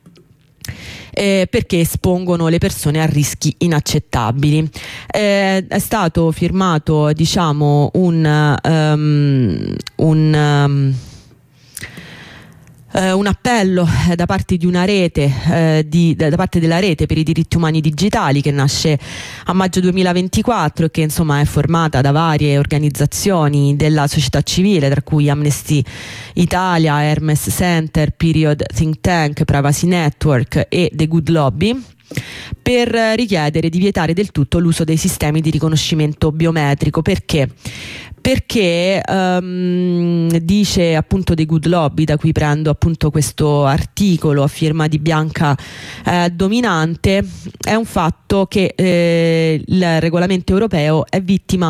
perché espongono le persone a rischi inaccettabili. È stato firmato, diciamo, un appello da parte di una rete, da parte della Rete per i diritti umani digitali, che nasce a maggio 2024 e che insomma è formata da varie organizzazioni della società civile, tra cui Amnesty Italia, Hermes Center, Period Think Tank, Privacy Network e The Good Lobby, per richiedere di vietare del tutto l'uso dei sistemi di riconoscimento biometrico. Perché? Perché dice appunto The Good Lobby, da cui prendo appunto questo articolo a firma di Bianca Dominante, è un fatto che il regolamento europeo è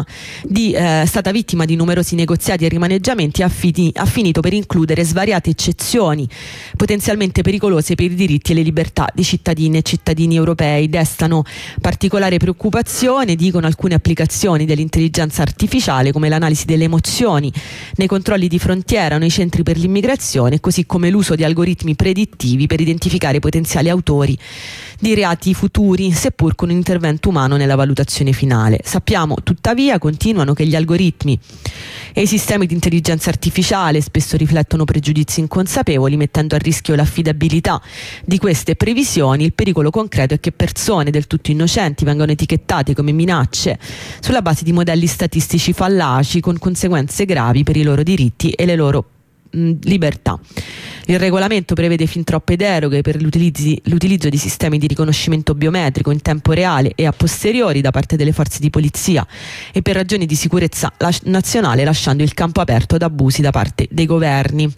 stata vittima di numerosi negoziati e rimaneggiamenti, ha finito per includere svariate eccezioni potenzialmente pericolose per i diritti e le libertà di cittadine e cittadini europei. Destano particolare preoccupazione, dicono, alcune applicazioni dell'intelligenza artificiale, come l'analisi delle emozioni nei controlli di frontiera o nei centri per l'immigrazione, così come l'uso di algoritmi predittivi per identificare i potenziali autori di reati futuri, seppur con un intervento umano nella valutazione finale. Sappiamo tuttavia, continuano, che gli algoritmi e i sistemi di intelligenza artificiale spesso riflettono pregiudizi inconsapevoli, mettendo a rischio l'affidabilità di queste previsioni. Il pericolo concreto è che persone del tutto innocenti vengano etichettate come minacce sulla base di modelli statistici fallaci, con conseguenze gravi per i loro diritti e le loro libertà. Il regolamento prevede fin troppe deroghe per l'utilizzo di sistemi di riconoscimento biometrico in tempo reale e a posteriori da parte delle forze di polizia e per ragioni di sicurezza nazionale, lasciando il campo aperto ad abusi da parte dei governi.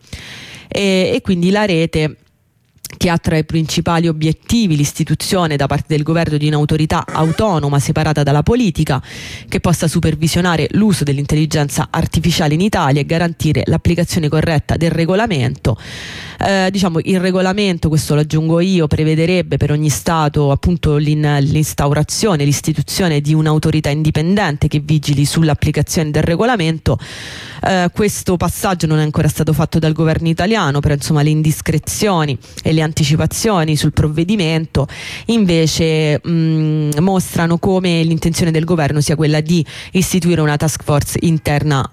E quindi la rete, che ha tra i principali obiettivi l'istituzione da parte del governo di un'autorità autonoma separata dalla politica, che possa supervisionare l'uso dell'intelligenza artificiale in Italia e garantire l'applicazione corretta del regolamento. Il regolamento, questo lo aggiungo io, prevederebbe per ogni Stato appunto l'instaurazione, l'istituzione di un'autorità indipendente che vigili sull'applicazione del regolamento. Questo passaggio non è ancora stato fatto dal governo italiano, però insomma le indiscrezioni e le anticipazioni sul provvedimento invece mostrano come l'intenzione del governo sia quella di istituire una task force interna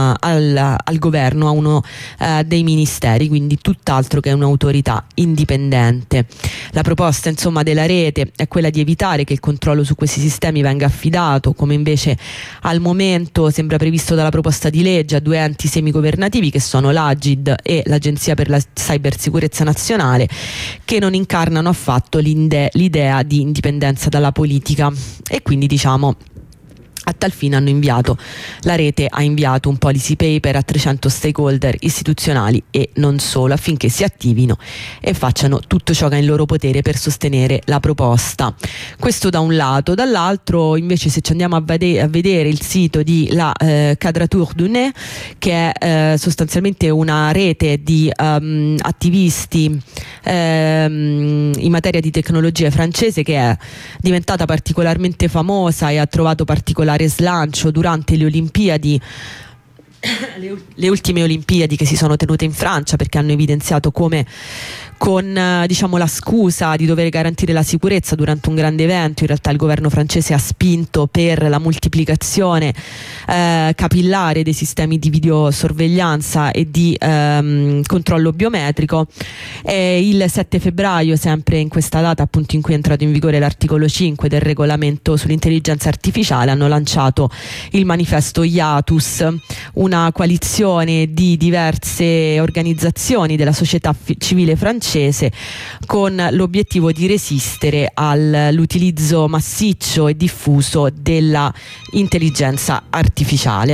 al governo, a uno dei ministeri, quindi tutt'altro che un'autorità indipendente. La proposta insomma della rete è quella di evitare che il controllo su questi sistemi venga affidato, come invece al momento sembra previsto dalla proposta di legge, a 2 enti semigovernativi che sono l'Agid e l'Agenzia per la Cybersicurezza Nazionale, che non incarnano affatto l'idea di indipendenza dalla politica. E quindi A tal fine la rete ha inviato un policy paper a 300 stakeholder istituzionali e non solo, affinché si attivino e facciano tutto ciò che è in loro potere per sostenere la proposta. Questo da un lato. Dall'altro invece, se ci andiamo a vedere il sito di la Quadrature du Net, che è sostanzialmente una rete di attivisti in materia di tecnologie francese, che è diventata particolarmente famosa e ha trovato particolare slancio durante le Olimpiadi, le ultime Olimpiadi che si sono tenute in Francia, perché hanno evidenziato come, con la scusa di dover garantire la sicurezza durante un grande evento, in realtà il governo francese ha spinto per la moltiplicazione capillare dei sistemi di videosorveglianza e di controllo biometrico. Il 7 febbraio, sempre in questa data appunto in cui è entrato in vigore l'articolo 5 del regolamento sull'intelligenza artificiale, hanno lanciato il manifesto Iatus, una coalizione di diverse organizzazioni della società civile francese, con l'obiettivo di resistere all'utilizzo massiccio e diffuso della intelligenza artificiale.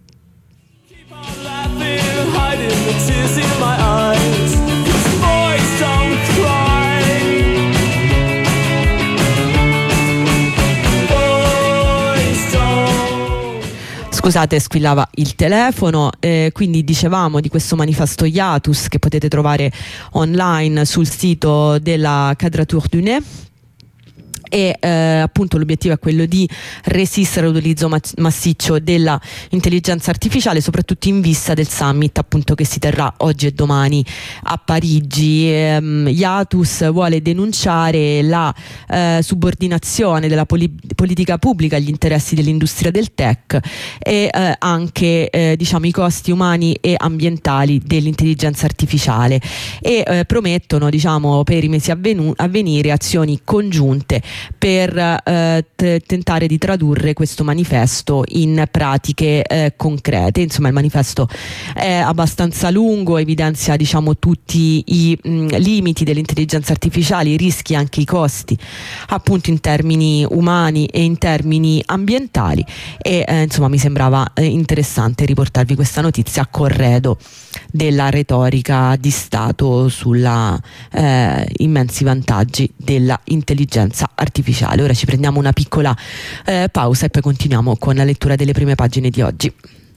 Scusate, squillava il telefono. Quindi dicevamo di questo manifesto Iatus che potete trovare online sul sito della Quadrature du Net. E appunto l'obiettivo è quello di resistere all'utilizzo massiccio della intelligenza artificiale, soprattutto in vista del summit appunto che si terrà oggi e domani a Parigi. Iatus vuole denunciare la subordinazione della politica pubblica agli interessi dell'industria del tech e anche i costi umani e ambientali dell'intelligenza artificiale, e promettono per i mesi a venire azioni congiunte per tentare di tradurre questo manifesto in pratiche concrete. Insomma, il manifesto è abbastanza lungo, evidenzia tutti i limiti dell'intelligenza artificiale, i rischi e anche i costi appunto in termini umani e in termini ambientali, e insomma mi sembrava interessante riportarvi questa notizia a corredo della retorica di Stato sulla immensi vantaggi della intelligenza artificiale. Ora ci prendiamo una piccola pausa e poi continuiamo con la lettura delle prime pagine di oggi.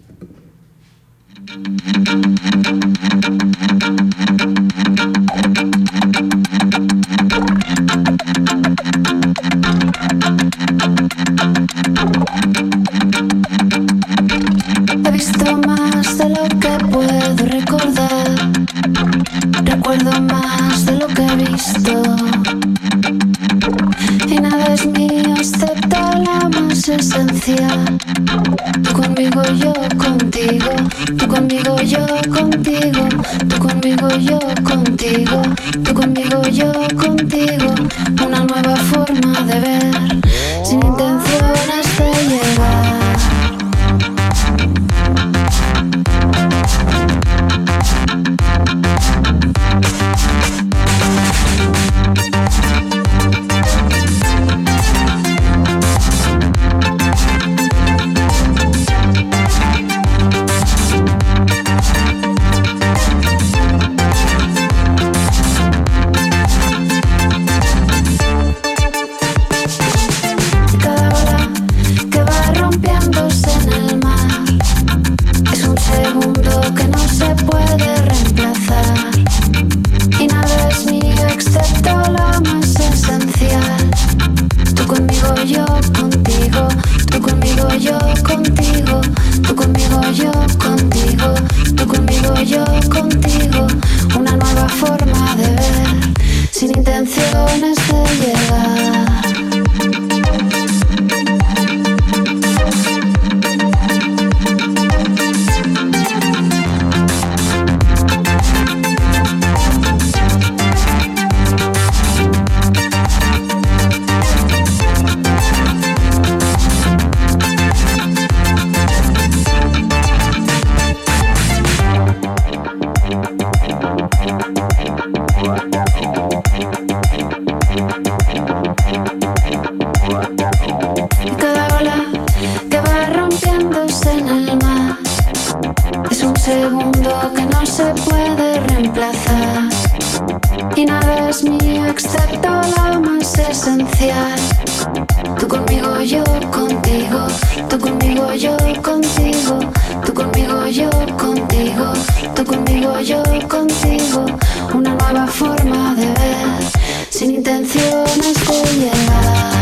He visto más de lo que puedo recordar, recuerdo más de lo que he visto, y nada es mío excepto la más esencial. Tú conmigo, yo contigo, tú conmigo, yo contigo, tú conmigo, yo contigo, tú conmigo, yo contigo. Una nueva forma de ver, sin intenciones de llegar. Cada ola que segundo que no se puede reemplazar. Y nada es mío excepto lo más esencial. Tú conmigo, yo contigo. Tú conmigo, yo contigo. Tú conmigo, yo contigo. Tú conmigo, yo contigo. Una nueva forma de ver, sin intenciones de llegar.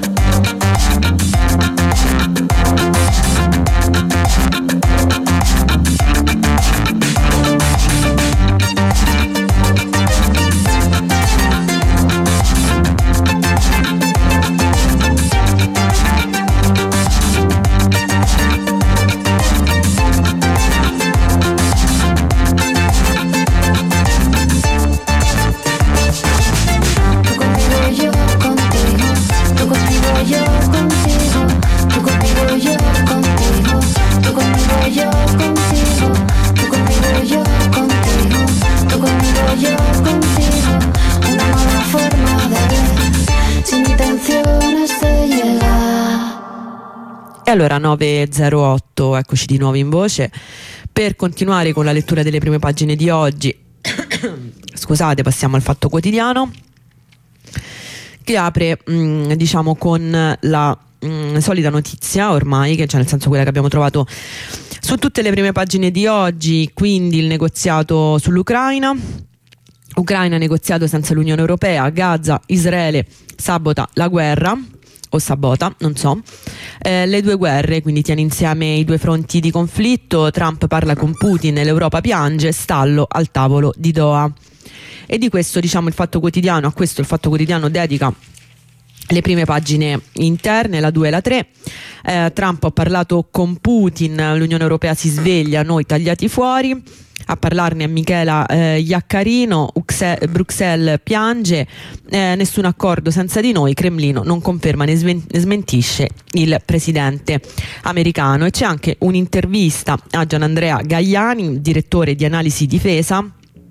Allora 9.08, eccoci di nuovo in voce per continuare con la lettura delle prime pagine di oggi. Scusate, passiamo al Fatto Quotidiano, che apre diciamo con la solita notizia ormai, che cioè nel senso quella che abbiamo trovato su tutte le prime pagine di oggi, quindi il negoziato sull'Ucraina. Ucraina negoziato senza l'Unione Europea, Gaza, Israele sabota la guerra o sabota, non so, le due guerre, quindi tiene insieme i due fronti di conflitto. Trump parla con Putin e l'Europa piange, stallo al tavolo di Doha. E di questo diciamo il Fatto Quotidiano, a questo il Fatto Quotidiano dedica le prime pagine interne, la 2 e la 3. Trump ha parlato con Putin, l'Unione Europea si sveglia, noi tagliati fuori. A parlarne a Michela Iaccarino, Bruxelles piange, nessun accordo senza di noi, Cremlino non conferma né smentisce il presidente americano. E c'è anche un'intervista a Gianandrea Gaiani, direttore di analisi difesa,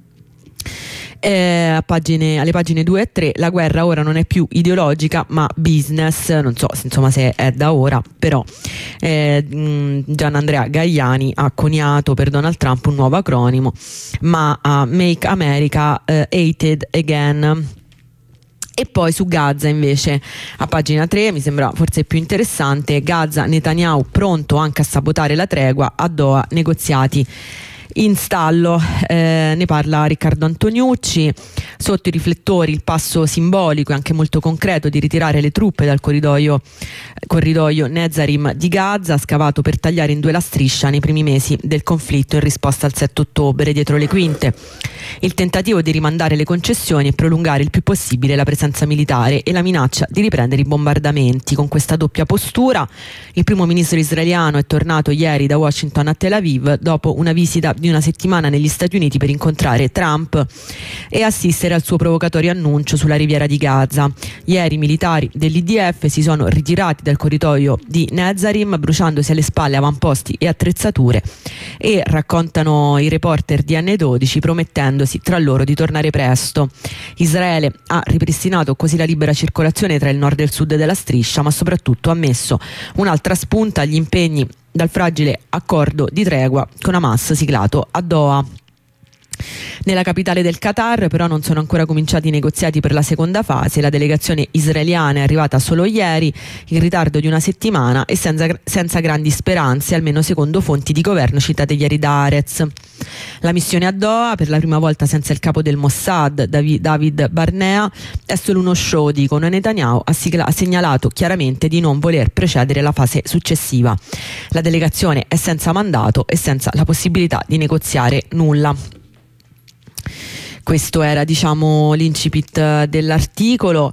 alle pagine 2 e 3. La guerra ora non è più ideologica ma business, non so insomma se è da ora, però Gianandrea Gaiani ha coniato per Donald Trump un nuovo acronimo, Make America Hated Again. E poi su Gaza invece a pagina 3 mi sembra forse più interessante: Gaza, Netanyahu pronto anche a sabotare la tregua, a Doha negoziati in stallo. Ne parla Riccardo Antoniucci. Sotto i riflettori il passo simbolico e anche molto concreto di ritirare le truppe dal corridoio Nezarim di Gaza, scavato per tagliare in due la striscia nei primi mesi del conflitto in risposta al 7 ottobre. Dietro le quinte il tentativo di rimandare le concessioni e prolungare il più possibile la presenza militare e la minaccia di riprendere i bombardamenti. Con questa doppia postura il primo ministro israeliano è tornato ieri da Washington a Tel Aviv dopo una visita di una settimana negli Stati Uniti per incontrare Trump e assistere al suo provocatorio annuncio sulla riviera di Gaza. Ieri i militari dell'IDF si sono ritirati dal corridoio di Nezarim, bruciandosi alle spalle avamposti e attrezzature, e raccontano i reporter di N12, promettendosi tra loro di tornare presto. Israele ha ripristinato così la libera circolazione tra il nord e il sud della striscia, ma soprattutto ha messo un'altra spunta agli impegni dal fragile accordo di tregua con Hamas siglato a Doha. Nella capitale del Qatar però non sono ancora cominciati i negoziati per la seconda fase. La delegazione israeliana è arrivata solo ieri, in ritardo di una settimana e senza grandi speranze, almeno secondo fonti di governo citate ieri da Haaretz. La missione a Doha, per la prima volta senza il capo del Mossad, David Barnea, è solo uno show, dicono, e Netanyahu ha segnalato chiaramente di non voler precedere la fase successiva. La delegazione è senza mandato e senza la possibilità di negoziare nulla. Questo era diciamo l'incipit dell'articolo.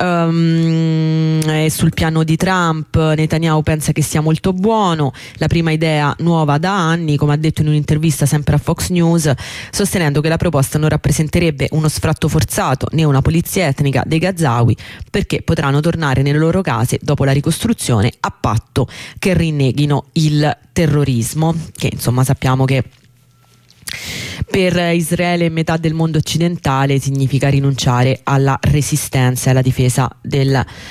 Sul piano di Trump, Netanyahu pensa che sia molto buono, la prima idea nuova da anni, come ha detto in un'intervista sempre a Fox News, sostenendo che la proposta non rappresenterebbe uno sfratto forzato né una pulizia etnica dei Gazawi, perché potranno tornare nelle loro case dopo la ricostruzione, a patto che rinneghino il terrorismo, che insomma sappiamo che per Israele e metà del mondo occidentale significa rinunciare alla resistenza e alla difesa del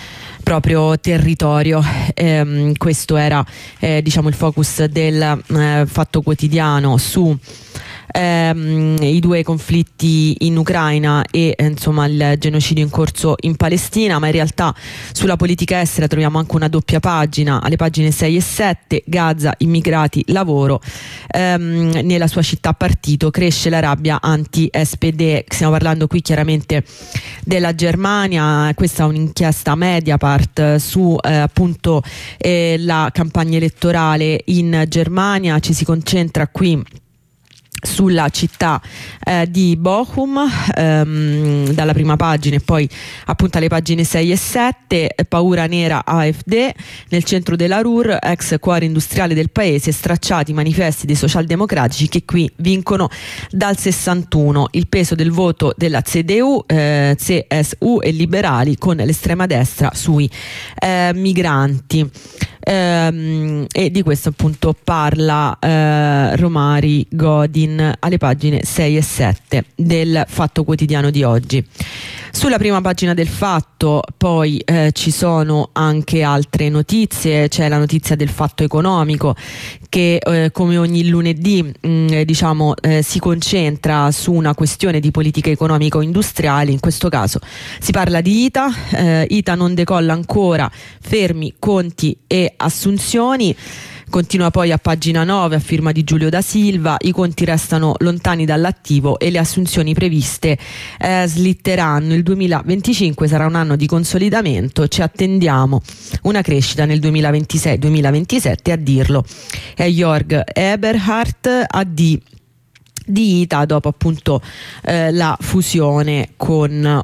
proprio territorio. Questo era diciamo il focus del Fatto Quotidiano su i due conflitti in Ucraina e insomma il genocidio in corso in Palestina, ma in realtà sulla politica estera troviamo anche una doppia pagina alle pagine 6 e 7. Gaza, immigrati, lavoro. Nella sua città partito cresce la rabbia anti-SPD. Stiamo parlando qui chiaramente della Germania. Questa è un'inchiesta Mediapart su appunto la campagna elettorale in Germania. Ci si concentra qui sulla città di Bochum, dalla prima pagina e poi appunto alle pagine 6 e 7. Paura nera AfD, nel centro della Ruhr, ex cuore industriale del paese, stracciati i manifesti dei socialdemocratici che qui vincono dal 61, il peso del voto della CDU, CSU e liberali con l'estrema destra sui migranti. E di questo appunto parla Romari Godin alle pagine 6 e 7 del Fatto Quotidiano di oggi. Sulla prima pagina del Fatto poi ci sono anche altre notizie. C'è la notizia del Fatto Economico che come ogni lunedì diciamo si concentra su una questione di politica economico-industriale. In questo caso si parla di ITA non decolla ancora, fermi conti e assunzioni. Continua poi a pagina 9 a firma di Giulio da Silva: i conti restano lontani dall'attivo e le assunzioni previste slitteranno. Il 2025 sarà un anno di consolidamento, ci attendiamo una crescita nel 2026-2027, a dirlo è Jörg Eberhardt, AD di ITA, dopo appunto la fusione con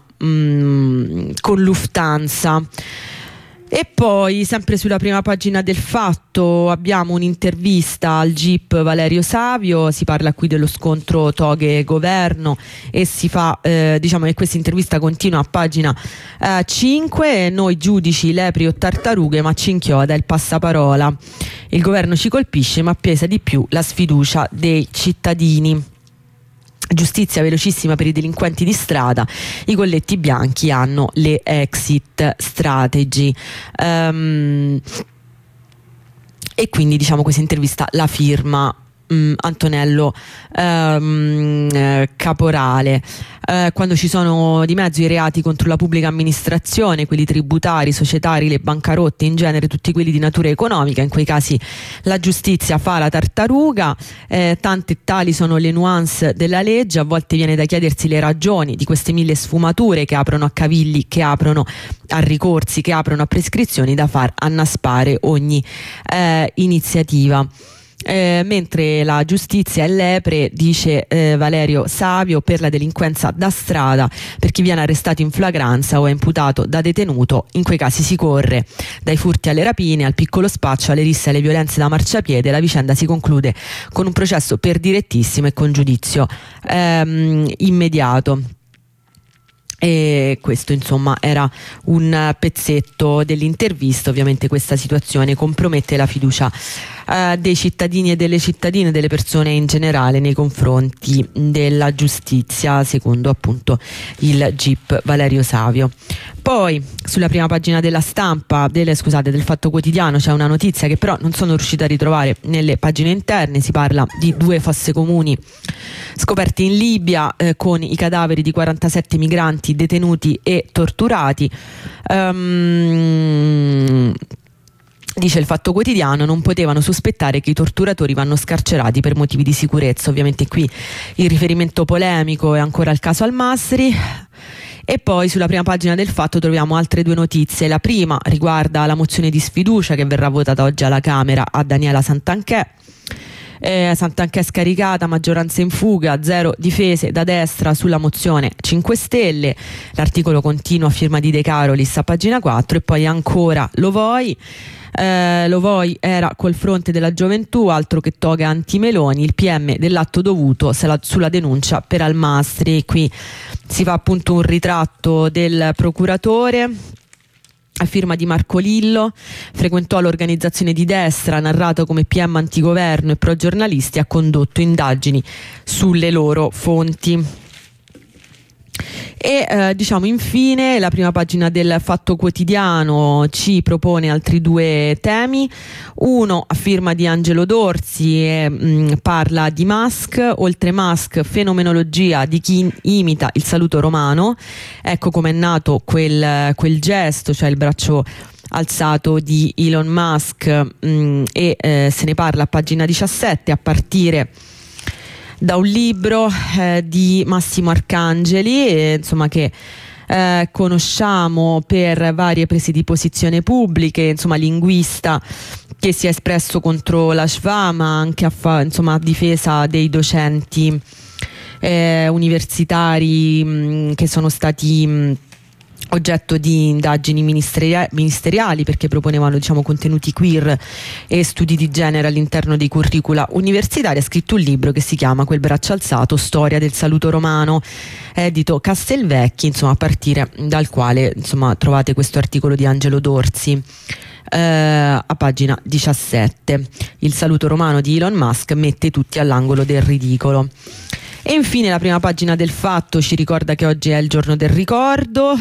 Lufthansa. E poi sempre sulla prima pagina del Fatto abbiamo un'intervista al GIP Valerio Savio. Si parla qui dello scontro toghe-governo e si fa diciamo che questa intervista continua a pagina 5. Noi giudici, lepri o tartarughe, ma ci inchioda il passaparola. Il governo ci colpisce ma pesa di più la sfiducia dei cittadini. Giustizia velocissima per i delinquenti di strada, i colletti bianchi hanno le exit strategy. E quindi diciamo questa intervista la firma Antonello Caporale. Quando ci sono di mezzo i reati contro la pubblica amministrazione, quelli tributari, societari, le bancarotte, in genere tutti quelli di natura economica, in quei casi la giustizia fa la tartaruga. Tante e tali sono le nuance della legge, a volte viene da chiedersi le ragioni di queste mille sfumature che aprono a cavilli, che aprono a ricorsi, che aprono a prescrizioni da far annaspare ogni iniziativa. Mentre la giustizia è lepre, dice Valerio Savio, per la delinquenza da strada, per chi viene arrestato in flagranza o è imputato da detenuto. In quei casi si corre dai furti alle rapine, al piccolo spaccio, alle risse, alle violenze da marciapiede. La vicenda si conclude con un processo per direttissimo e con giudizio immediato. E questo insomma era un pezzetto dell'intervista. Ovviamente questa situazione compromette la fiducia dei cittadini e delle cittadine, delle persone in generale, nei confronti della giustizia, secondo appunto il GIP Valerio Savio. Poi sulla prima pagina della Stampa, del Fatto Quotidiano, c'è una notizia che però non sono riuscita a ritrovare nelle pagine interne. Si parla di 2 fosse comuni scoperte in Libia con i cadaveri di 47 migranti detenuti e torturati. Dice il Fatto Quotidiano: non potevano sospettare che i torturatori vanno scarcerati per motivi di sicurezza. Ovviamente qui il riferimento polemico è ancora il caso Al-Masri. E poi sulla prima pagina del Fatto troviamo altre 2 notizie. La prima riguarda la mozione di sfiducia che verrà votata oggi alla Camera a Daniela Santanchè. Santanchè scaricata, maggioranza in fuga, 0 difese da destra sulla mozione 5 Stelle. L'articolo continua a firma di De Carolis a pagina 4. E poi ancora Lo Voi era col fronte della gioventù, altro che toga anti-Meloni, il PM dell'atto dovuto sulla denuncia per Al-Masri. Qui si fa appunto un ritratto del procuratore a firma di Marco Lillo. Frequentò l'organizzazione di destra, narrato come PM antigoverno e pro-giornalisti, ha condotto indagini sulle loro fonti. E diciamo infine la prima pagina del Fatto Quotidiano ci propone altri due temi, uno a firma di Angelo Dorsi e parla di Musk, oltre Musk fenomenologia di chi imita il saluto romano. Ecco com'è nato quel gesto, cioè il braccio alzato di Elon Musk, e se ne parla a pagina 17 a partire da un libro di Massimo Arcangeli, insomma, che conosciamo per varie prese di posizione pubbliche, insomma linguista che si è espresso contro la Shva, ma anche a difesa dei docenti universitari che sono stati oggetto di indagini ministeriali perché proponevano, diciamo, contenuti queer e studi di genere all'interno dei curricula universitari. Ha scritto un libro che si chiama Quel braccio alzato, storia del saluto romano, edito Castelvecchi, insomma, a partire dal quale, insomma, trovate questo articolo di Angelo Dorsi a pagina 17. Il saluto romano di Elon Musk mette tutti all'angolo del ridicolo. E infine la prima pagina del Fatto ci ricorda che oggi è il giorno del ricordo,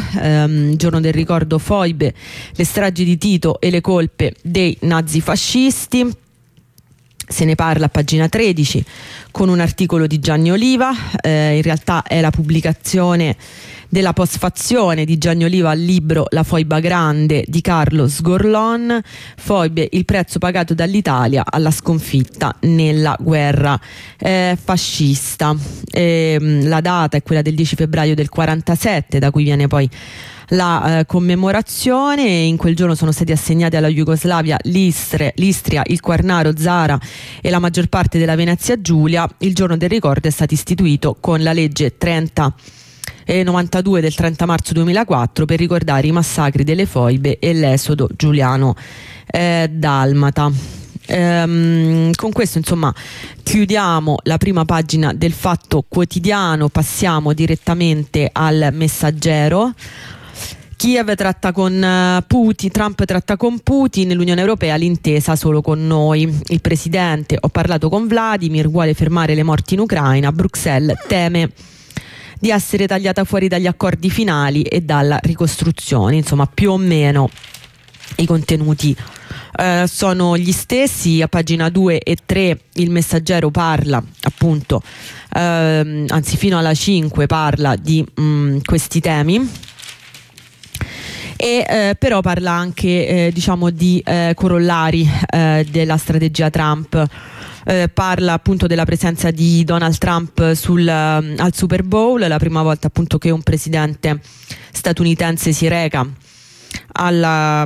foibe, le stragi di Tito e le colpe dei nazifascisti. Se ne parla a pagina 13 con un articolo di Gianni Oliva, in realtà è la pubblicazione della postfazione di Gianni Oliva al libro La foiba grande di Carlo Sgorlon, foibe, il prezzo pagato dall'Italia alla sconfitta nella guerra fascista. La data è quella del 10 febbraio del 47, da cui viene poi la commemorazione. In quel giorno sono stati assegnati alla Jugoslavia l'Istria, il Quarnaro, Zara e la maggior parte della Venezia Giulia. Il giorno del ricordo è stato istituito con la legge 92 del 30 marzo 2004 per ricordare i massacri delle foibe e l'esodo giuliano dalmata. Con questo, insomma, chiudiamo la prima pagina del Fatto Quotidiano, passiamo direttamente al Messaggero. Kiev tratta con Putin, Trump tratta con Putin, l'Unione Europea l'intesa solo con noi. Il presidente: ho parlato con Vladimir, vuole fermare le morti in Ucraina. Bruxelles teme di essere tagliata fuori dagli accordi finali e dalla ricostruzione. Insomma, più o meno i contenuti sono gli stessi. A pagina 2 e 3 il Messaggero parla appunto, anzi fino alla 5 parla di questi temi. E però parla anche diciamo di corollari della strategia Trump. Parla appunto della presenza di Donald Trump al Super Bowl, la prima volta appunto che un presidente statunitense si reca alla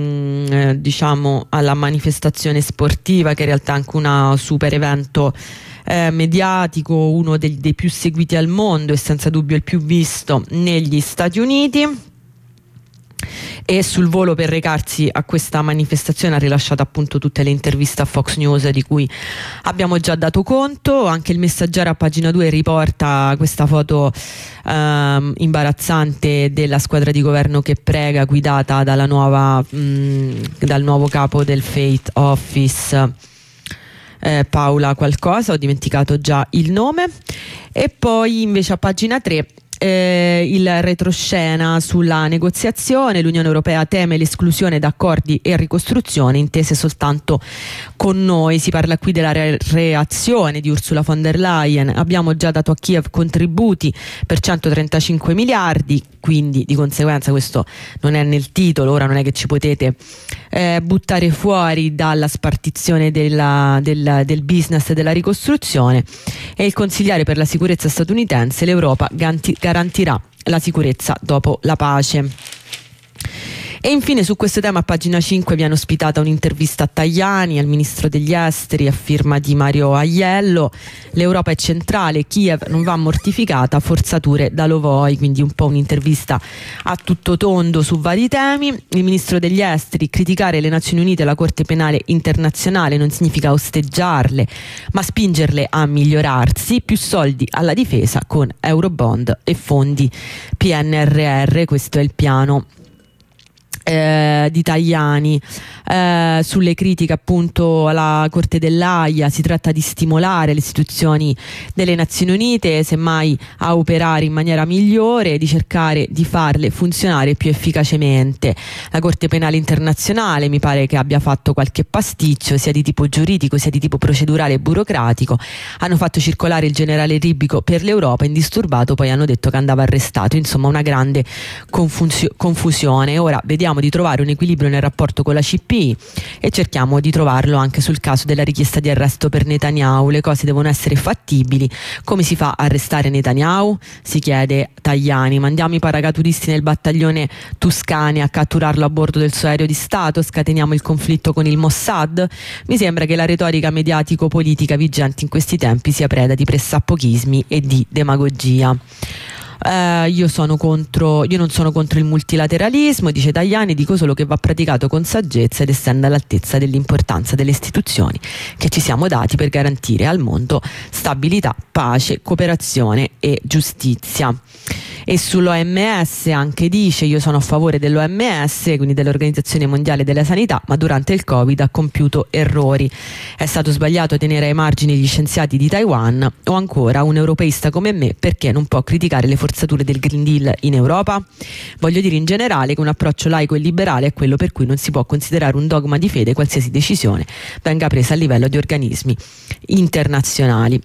manifestazione sportiva, che in realtà è anche un super evento mediatico, uno dei più seguiti al mondo e senza dubbio il più visto negli Stati Uniti. E sul volo per recarsi a questa manifestazione ha rilasciato appunto tutte le interviste a Fox News di cui abbiamo già dato conto. Anche il Messaggero a pagina 2 riporta questa foto imbarazzante della squadra di governo che prega, guidata dal nuovo capo del Faith Office, Paola qualcosa, ho dimenticato già il nome. E poi invece a pagina 3 il retroscena sulla negoziazione. L'Unione Europea teme l'esclusione da accordi e ricostruzione intese soltanto con noi. Si parla qui della reazione di Ursula von der Leyen. Abbiamo già dato a Kiev contributi per 135 miliardi, quindi di conseguenza questo non è nel titolo, ora non è che ci potete buttare fuori dalla spartizione del business della ricostruzione. E il consigliere per la sicurezza statunitense: l'Europa garantirà la sicurezza dopo la pace. E infine su questo tema a pagina 5 viene ospitata un'intervista a Tajani, al ministro degli esteri, a firma di Mario Aiello. L'Europa è centrale, Kiev non va mortificata, forzature da Lovoi, quindi un po' un'intervista a tutto tondo su vari temi. Il ministro degli esteri: criticare le Nazioni Unite e la Corte Penale Internazionale non significa osteggiarle, ma spingerle a migliorarsi. Più soldi alla difesa con Eurobond e fondi PNRR, questo è il piano di Tajani sulle critiche appunto alla Corte dell'Aia. Si tratta di stimolare le istituzioni delle Nazioni Unite semmai a operare in maniera migliore, di cercare di farle funzionare più efficacemente. La Corte Penale Internazionale mi pare che abbia fatto qualche pasticcio sia di tipo giuridico sia di tipo procedurale e burocratico. Hanno fatto circolare il generale Ribico per l'Europa indisturbato, poi hanno detto che andava arrestato. Insomma, una grande confusione. Ora vediamo di trovare un equilibrio nel rapporto con la CPI e cerchiamo di trovarlo anche sul caso della richiesta di arresto per Netanyahu. Le cose devono essere fattibili. Come si fa a arrestare Netanyahu? Si chiede Tajani. Mandiamo i paracadutisti nel battaglione Tuscani a catturarlo a bordo del suo aereo di Stato? Scateniamo il conflitto con il Mossad? Mi sembra che la retorica mediatico-politica vigente in questi tempi sia preda di pressappochismi e di demagogia. Io non sono contro il multilateralismo, dice Tajani, dico solo che va praticato con saggezza ed essendo all'altezza dell'importanza delle istituzioni che ci siamo dati per garantire al mondo stabilità, pace, cooperazione e giustizia. E sull'OMS anche dice: io sono a favore dell'OMS, quindi dell'Organizzazione Mondiale della Sanità, ma durante il Covid ha compiuto errori. È stato sbagliato tenere ai margini gli scienziati di Taiwan. O ancora, un europeista come me perché non può criticare le forzature del Green Deal in Europa? Voglio dire in generale che un approccio laico e liberale è quello per cui non si può considerare un dogma di fede qualsiasi decisione venga presa a livello di organismi internazionali.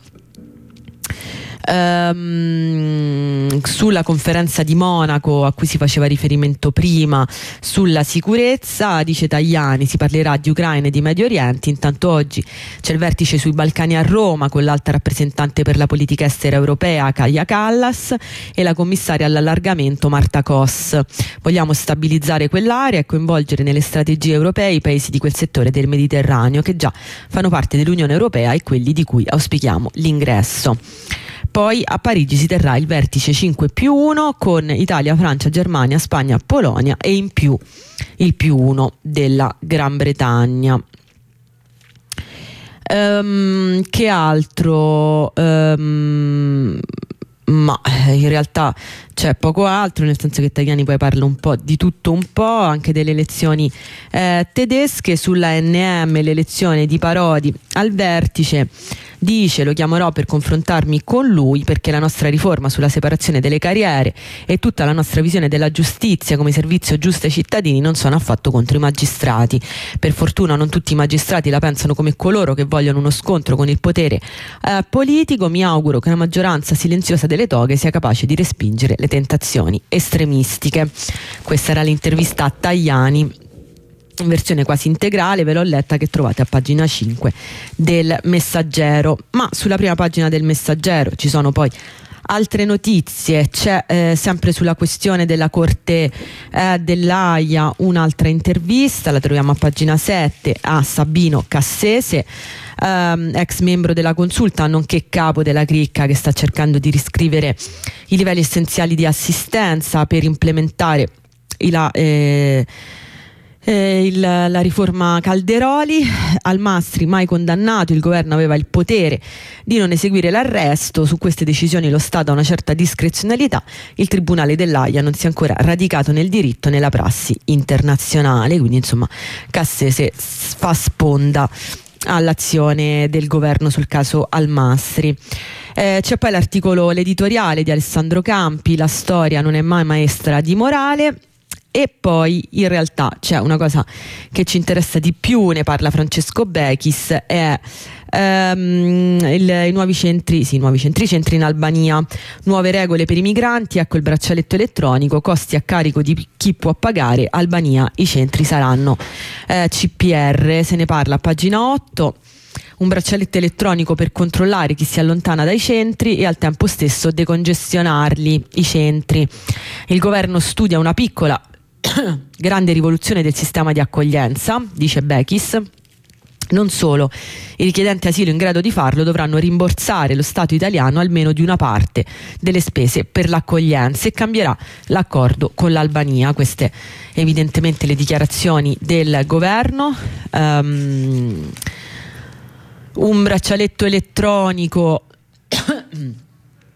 Sulla conferenza di Monaco a cui si faceva riferimento prima sulla sicurezza, dice Tajani, si parlerà di Ucraina e di Medio Oriente. Intanto oggi c'è il vertice sui Balcani a Roma con l'alta rappresentante per la politica estera europea Kaja Kallas e la commissaria all'allargamento Marta Kos. Vogliamo stabilizzare quell'area e coinvolgere nelle strategie europee i paesi di quel settore del Mediterraneo che già fanno parte dell'Unione Europea e quelli di cui auspichiamo l'ingresso. Poi a Parigi si terrà il vertice 5+1 con Italia, Francia, Germania, Spagna, Polonia e in più il +1 della Gran Bretagna. Che altro? Ma in realtà c'è poco altro, nel senso che Tajani poi parla un po' di tutto un po', anche delle elezioni tedesche. Sulla ANM l'elezione di Parodi al vertice, dice: lo chiamerò per confrontarmi con lui perché la nostra riforma sulla separazione delle carriere e tutta la nostra visione della giustizia come servizio giusto ai cittadini non sono affatto contro i magistrati. Per fortuna non tutti i magistrati la pensano come coloro che vogliono uno scontro con il potere politico. Mi auguro che una maggioranza silenziosa delle toghe sia capace di respingere le tentazioni estremistiche. Questa era l'intervista a Tajani in versione quasi integrale, ve l'ho letta, che trovate a pagina 5 del Messaggero. Ma sulla prima pagina del Messaggero ci sono poi altre notizie. C'è sempre sulla questione della Corte dell'Aia un'altra intervista, la troviamo a pagina 7 a Sabino Cassese, ex membro della Consulta nonché capo della cricca che sta cercando di riscrivere i livelli essenziali di assistenza per implementare la riforma Calderoli. Almastri mai condannato, il governo aveva il potere di non eseguire l'arresto, su queste decisioni lo Stato ha una certa discrezionalità, il Tribunale dell'Aia non si è ancora radicato nel diritto e nella prassi internazionale. Quindi insomma Cassese fa sponda all'azione del governo sul caso Almastri. C'è poi l'editoriale di Alessandro Campi, la storia non è mai maestra di morale. E poi in realtà c'è una cosa che ci interessa di più, ne parla Francesco Bechis, è i nuovi centri in Albania, nuove regole per i migranti, ecco il braccialetto elettronico, costi a carico di chi può pagare, Albania i centri saranno CPR, se ne parla a pagina 8. Un braccialetto elettronico per controllare chi si allontana dai centri e al tempo stesso decongestionarli i centri. Il governo studia una piccola grande rivoluzione del sistema di accoglienza, dice Bechis. Non solo, i richiedenti asilo in grado di farlo dovranno rimborsare lo Stato italiano almeno di una parte delle spese per l'accoglienza e cambierà l'accordo con l'Albania. Queste evidentemente le dichiarazioni del governo. Un braccialetto elettronico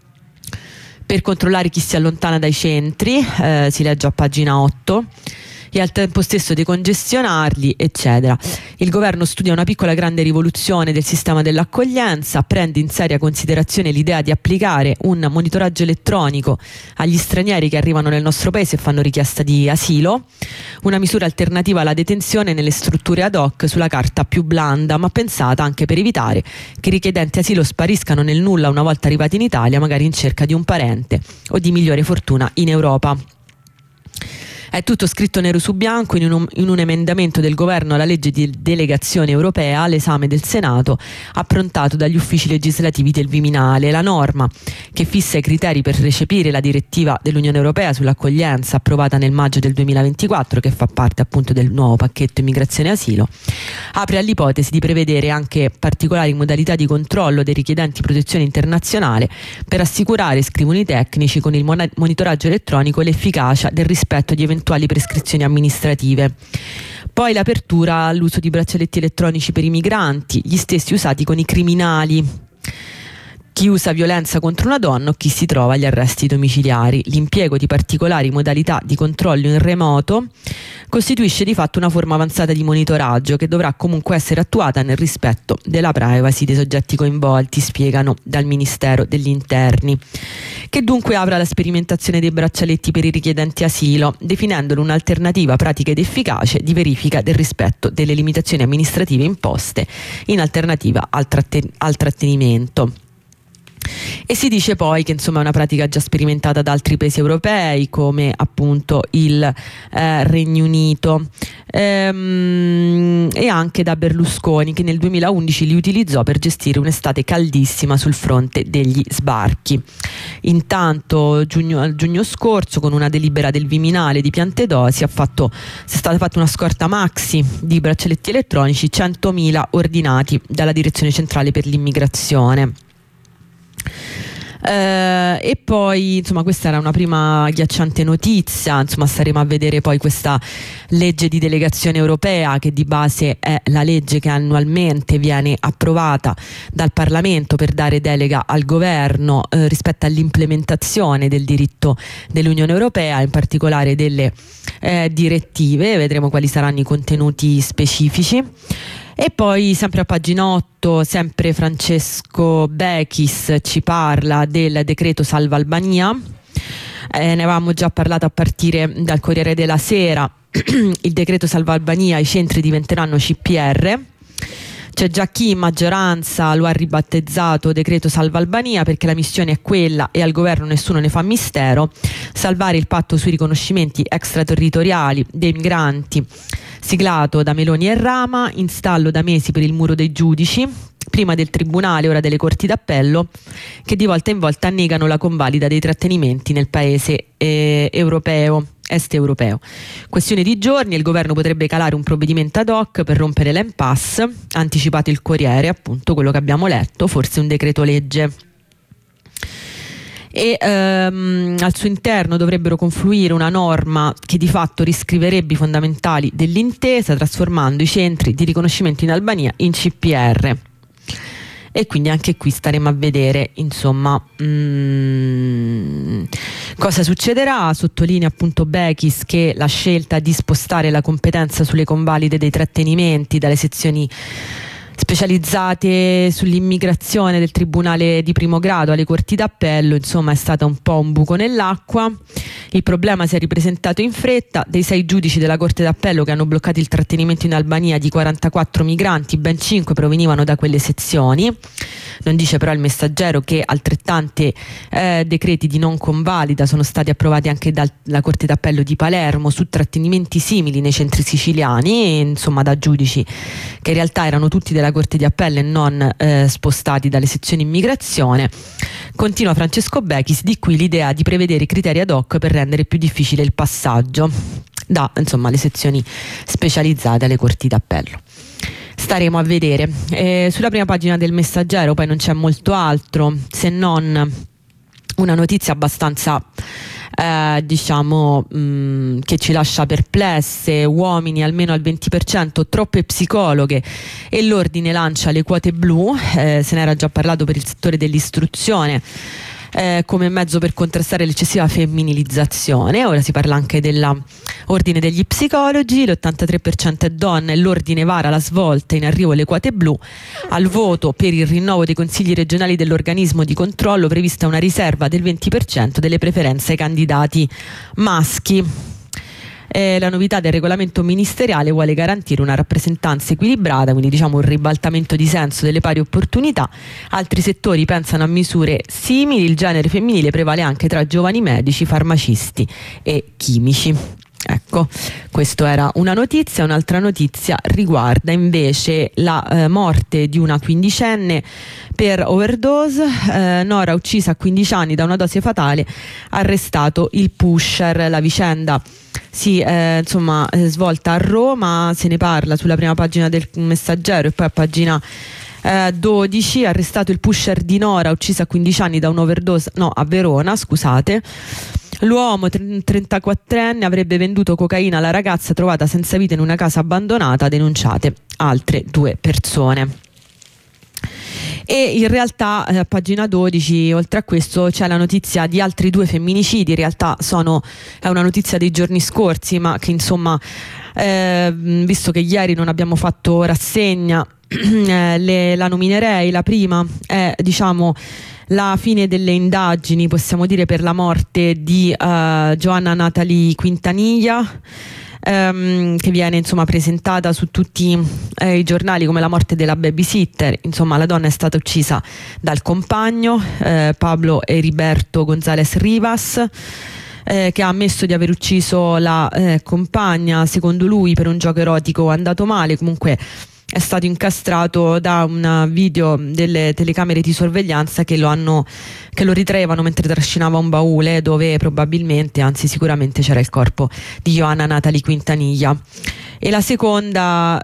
per controllare chi si allontana dai centri, si legge a pagina 8. e al tempo stesso decongestionarli, eccetera. Il governo studia una piccola grande rivoluzione del sistema dell'accoglienza, prende in seria considerazione l'idea di applicare un monitoraggio elettronico agli stranieri che arrivano nel nostro paese e fanno richiesta di asilo, una misura alternativa alla detenzione nelle strutture ad hoc, sulla carta più blanda, ma pensata anche per evitare che i richiedenti asilo spariscano nel nulla una volta arrivati in Italia, magari in cerca di un parente o di migliore fortuna in Europa. È tutto scritto nero su bianco in un emendamento del governo alla legge di delegazione europea all'esame del Senato, approntato dagli uffici legislativi del Viminale. La norma, che fissa i criteri per recepire la direttiva dell'Unione Europea sull'accoglienza approvata nel maggio del 2024, che fa parte appunto del nuovo pacchetto immigrazione e asilo, apre all'ipotesi di prevedere anche particolari modalità di controllo dei richiedenti protezione internazionale per assicurare, scrivono i tecnici, con il monitoraggio elettronico l'efficacia del rispetto di eventuali prescrizioni amministrative. Poi l'apertura all'uso di braccialetti elettronici per i migranti, gli stessi usati con i criminali, chi usa violenza contro una donna o chi si trova agli arresti domiciliari. L'impiego di particolari modalità di controllo in remoto costituisce di fatto una forma avanzata di monitoraggio che dovrà comunque essere attuata nel rispetto della privacy dei soggetti coinvolti, spiegano dal Ministero degli Interni, che dunque apre la sperimentazione dei braccialetti per i richiedenti asilo, definendolo un'alternativa pratica ed efficace di verifica del rispetto delle limitazioni amministrative imposte in alternativa al trattenimento. E si dice poi che insomma è una pratica già sperimentata da altri paesi europei come appunto il Regno Unito e anche da Berlusconi, che nel 2011 li utilizzò per gestire un'estate caldissima sul fronte degli sbarchi. Intanto a giugno scorso, con una delibera del Viminale di Piantedosi, è stata fatta una scorta maxi di braccialetti elettronici, 100.000 ordinati dalla Direzione Centrale per l'Immigrazione. E poi insomma questa era una prima agghiacciante notizia. Insomma staremo a vedere poi questa legge di delegazione europea, che di base è la legge che annualmente viene approvata dal Parlamento per dare delega al governo rispetto all'implementazione del diritto dell'Unione Europea, in particolare delle direttive. Vedremo quali saranno i contenuti specifici. E poi sempre a pagina 8, sempre Francesco Bechis ci parla del decreto Salva Albania. Ne avevamo già parlato a partire dal Corriere della Sera. Il decreto Salva Albania, i centri diventeranno CPR. C'è già chi in maggioranza lo ha ribattezzato decreto Salva Albania, perché la missione è quella, e al governo nessuno ne fa mistero: salvare il patto sui riconoscimenti extraterritoriali dei migranti siglato da Meloni e Rama, in stallo da mesi per il muro dei giudici, prima del tribunale, ora delle corti d'appello, che di volta in volta negano la convalida dei trattenimenti nel paese est europeo. Questione di giorni, il governo potrebbe calare un provvedimento ad hoc per rompere l'impasse, ha anticipato il Corriere, appunto quello che abbiamo letto, forse un decreto legge. E al suo interno dovrebbero confluire una norma che di fatto riscriverebbe i fondamentali dell'intesa, trasformando i centri di riconoscimento in Albania in CPR. E quindi anche qui staremo a vedere insomma cosa succederà. Sottolinea appunto Bechis che la scelta di spostare la competenza sulle convalide dei trattenimenti dalle sezioni specializzate sull'immigrazione del Tribunale di primo grado alle corti d'appello, insomma è stata un po' un buco nell'acqua. Il problema si è ripresentato in fretta. Dei 6 giudici della Corte d'Appello che hanno bloccato il trattenimento in Albania di 44 migranti, ben 5 provenivano da quelle sezioni. Non dice però il Messaggero che altrettante decreti di non convalida sono stati approvati anche dalla Corte d'Appello di Palermo su trattenimenti simili nei centri siciliani, insomma da giudici che in realtà erano tutti della Corte di Appello e non spostati dalle sezioni immigrazione. Continua Francesco Bechis, di qui l'idea di prevedere i criteri ad hoc per rendere più difficile il passaggio da insomma le sezioni specializzate alle corti d'appello. Staremo a vedere. Sulla prima pagina del Messaggero poi non c'è molto altro, se non una notizia abbastanza che ci lascia perplesse: uomini almeno al 20%, troppe psicologhe e l'ordine lancia le quote blu. Se ne era già parlato per il settore dell'istruzione. come mezzo per contrastare l'eccessiva femminilizzazione. Ora si parla anche dell'ordine degli psicologi, l'83% è donne e l'ordine vara la svolta, in arrivo le quote blu. Al voto per il rinnovo dei consigli regionali dell'organismo di controllo prevista una riserva del 20% delle preferenze ai candidati maschi. La novità del regolamento ministeriale vuole garantire una rappresentanza equilibrata, quindi diciamo un ribaltamento di senso delle pari opportunità. Altri settori pensano a misure simili, il genere femminile prevale anche tra giovani medici, farmacisti e chimici. Ecco, questa era una notizia. Un'altra notizia riguarda invece la morte di una quindicenne per overdose. Nora uccisa a 15 anni da una dose fatale, arrestato il pusher. La vicenda si svolta a Roma, se ne parla sulla prima pagina del Messaggero e poi a pagina 12. Arrestato il pusher di Nora uccisa a 15 anni da un'overdose, a Verona, scusate. L'uomo 34enne avrebbe venduto cocaina alla ragazza trovata senza vita in una casa abbandonata, denunciate altre 2 persone. E in realtà a pagina 12, oltre a questo, c'è la notizia di altri 2 femminicidi. In realtà è una notizia dei giorni scorsi, ma che insomma, visto che ieri non abbiamo fatto rassegna, la nominerei. La prima è la fine delle indagini, possiamo dire, per la morte di Joanna Natalie Quintanilla, che viene presentata su tutti i giornali come la morte della babysitter. Insomma, la donna è stata uccisa dal compagno Pablo Heriberto González Rivas, che ha ammesso di aver ucciso la compagna, secondo lui per un gioco erotico andato male. Comunque è stato incastrato da un video delle telecamere di sorveglianza che lo ritraevano mentre trascinava un baule dove probabilmente, anzi sicuramente, c'era il corpo di Joanna Natalie Quintanilla. E la seconda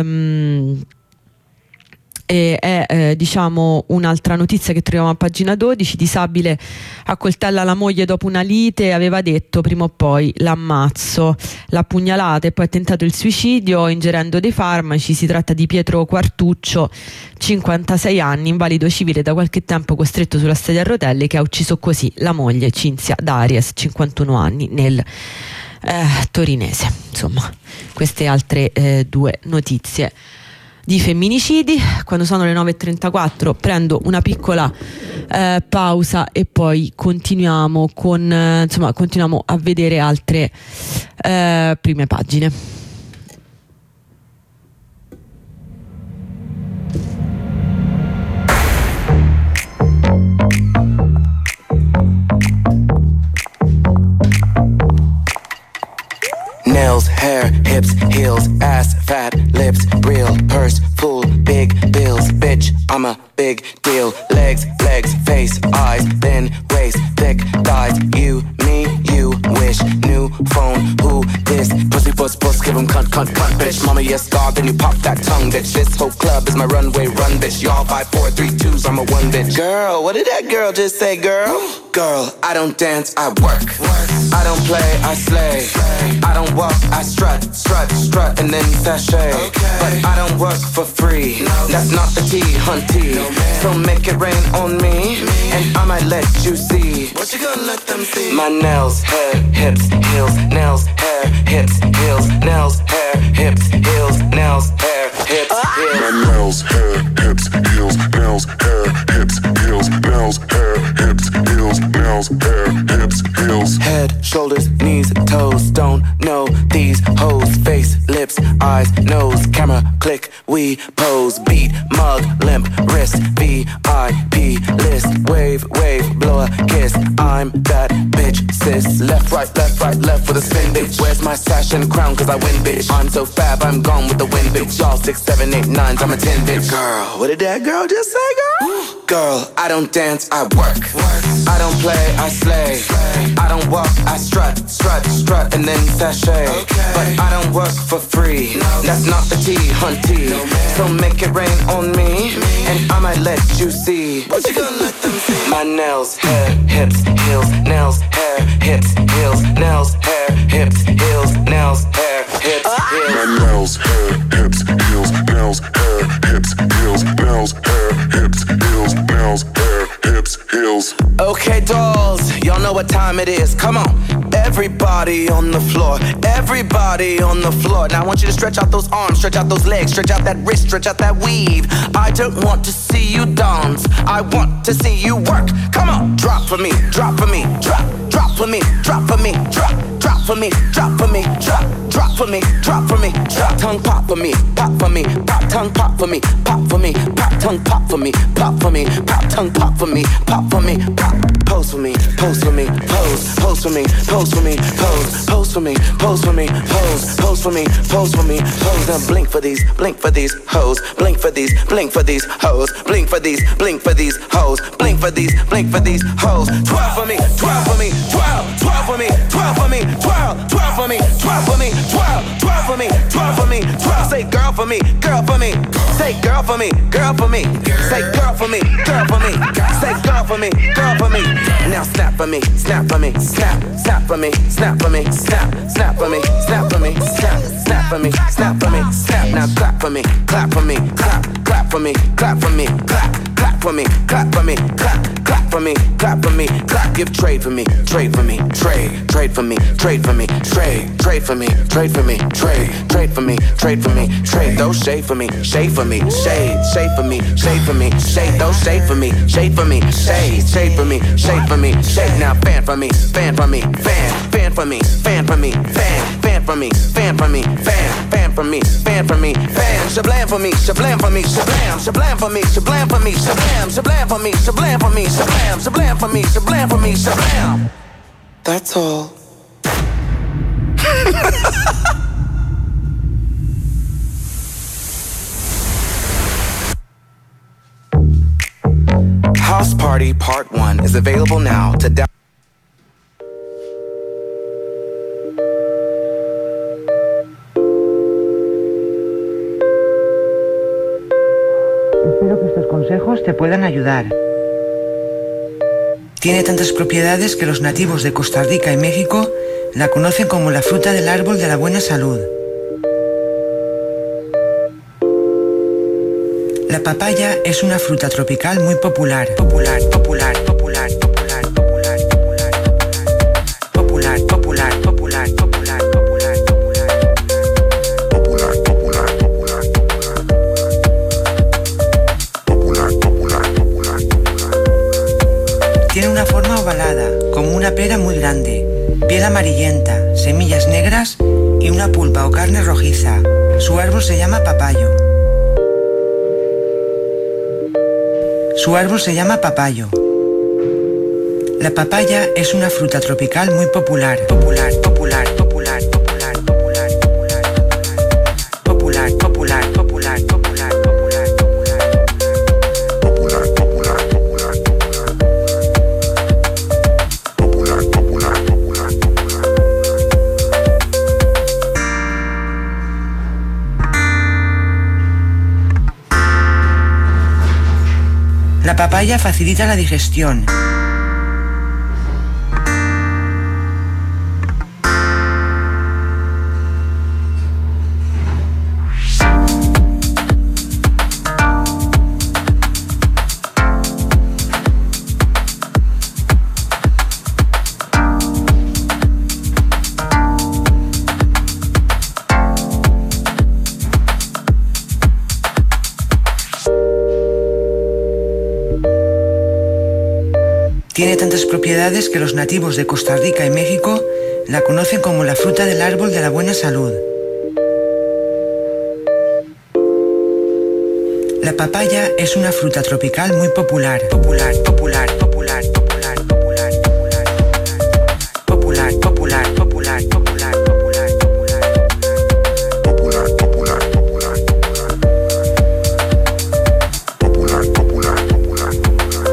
è un'altra notizia che troviamo a pagina 12. Disabile accoltella la moglie dopo una lite, aveva detto prima o poi l'ammazzo. L'ha pugnalata e poi ha tentato il suicidio ingerendo dei farmaci. Si tratta di Pietro Quartuccio, 56 anni, invalido civile da qualche tempo, costretto sulla sedia a rotelle, che ha ucciso così la moglie Cinzia D'Arias, 51 anni, nel torinese. Insomma, queste altre 2 notizie di femminicidi. Quando sono le 9:34 prendo una piccola pausa e poi continuiamo a vedere altre prime pagine. Nails, hair, hips, heels, ass, fat, lips, real, purse, full, big bills, bitch, I'm a big deal. Legs, face, eyes, thin waist, thick thighs. You, me, you wish. New phone, who this? Pussy, puss, give him cunt, bitch. Mama, yes, God, then you pop that tongue, bitch. This whole club is my runway, run, bitch. Y'all 5, 4, 3, 2s, I'm a 1, bitch. Girl, what did that girl just say, girl? Girl, I don't dance, I work. I don't play, I slay. I don't walk, I strut, and then sashay. But I don't work for free. That's not the tea, hunty. So make it rain on me, and I might let you see. What you gonna let them see? My nails, hair, hips, heels, nails, hair, hips, heels, nails, hair, hips, heels, nails, hair, hips, heels. My nails, hair, hips, heels, nails, hair, hips, heels, nails, hair, hips, heels, nails, hair, hips, heels. Head, shoulders, knees, toes, don't know these hoes. Face, lips, eyes, nose, camera, click, we pose. Beat, mug, limp, wrist, VIP list. Wave, blow a kiss. I'm that bitch, sis. Left, right, left with a spin, bitch. Where's my sash and crown, cause I win, bitch. I'm so fab, I'm gone with the wind, bitch. Y'all 6, 7, 8, 9s, I'm a 10, bitch. Girl, what did that girl just say, girl? Girl, I don't dance, I work. I don't play, I slay. I don't walk, I strut, and then sashay. But I don't work for free. That's not the tea, hunty. So make it rain on me, and I might let you see. What you gonna let them see? My nails, hair, hips, heels, nails, hair, hips, heels, nails, hair, hips, heels, nails, hair, hips, heels. My nails, hair, hips, heels, nails, hair, hips, heels, nails, hair, hips, heels, nails, hair, hips, heels. Okay, dolls, y'all know what time it is. Come on. Everybody on the floor. Everybody on the floor. Now I want you to stretch out those arms, stretch out those legs, stretch out that wrist, stretch out that weave. I don't want to see you dance. I want to see you work. Come on. Drop for me, drop for me, drop. Drop for me, drop for me, drop. Drop for me, drop for me, drop. Drop for me, drop for me, drop. Tongue pop for me, pop for me, pop tongue pop for me, pop for me, pop tongue pop for me, pop for me, pop tongue pop for me, pop for me, pop. Pose for me, pose for me, pose, pose for me, pose for me, pose, pose for me, pose for me, pose, pose for me, pose for me, pose. Now blink for these hoes, blink for these hoes, blink for these hoes, blink for these hoes. 12 for me, 12 for me, 12, 12 for me, 12 for me, 12, 12 for me, 12 for me, 12, 12 for me, 12 for me, 12. Say girl for me, girl for me, say girl for me, girl for me, say girl for me, girl for me, say girl for me, girl for me. Now snap for me, snap for me, snap, snap for me, snap for me, snap, snap for me, snap for me, snap, snap for me, snap for me, snap. Now clap for me, clap for me, clap, clap for me, clap for me, clap, clap for me, clap for me, clap, clap for me, clap for me, clap. Give trade for me, trade for me, trade, trade for me, trade for me, trade, trade for me, trade for me, trade, trade for me, trade for me, trade. Those shade for me, shade for me, shade, shade for me, shade for me, shade. Those shade for me, shade for me, shade, shade for me, shade for me, shade. Now fan for me, fan for me, fan, fan for me, fan for me, fan, fan for me, fan for me, fan, fan for me, fan for me, fan. Shablam for me, shablam for me, shablam, shablam for me, shablam for me, shablam, shablam for me, shablam for me, shablam, shablam for me, shablam for me, shablam. That's all. House Party Part 1 is available now to download. Espero que estos consejos te puedan ayudar. Tiene tantas propiedades que los nativos de Costa Rica y México la conocen como la fruta del árbol de la buena salud. La papaya es una fruta tropical muy popular. Popular, popular, popular, popular, popular, popular, popular, popular, popular, popular, popular, popular, popular, popular, popular, popular, popular, popular. Tiene una forma ovalada, como una pera muy grande, piel amarillenta, semillas negras y una pulpa o carne rojiza. Su árbol se llama papayo. Su árbol se llama papayo. La papaya es una fruta tropical muy popular. Popular, popular, popular, popular, popular, popular, popular, popular, popular, popular, popular, popular, popular, popular, popular, popular, popular, popular. La papaya facilita la digestión. Tiene tantas propiedades que los nativos de Costa Rica y México la conocen como la fruta del árbol de la buena salud. La papaya es una fruta tropical muy popular. Popular, popular, popular, popular, popular, popular, popular, popular, popular, popular, popular, popular, popular, popular, popular, popular, popular, popular, popular.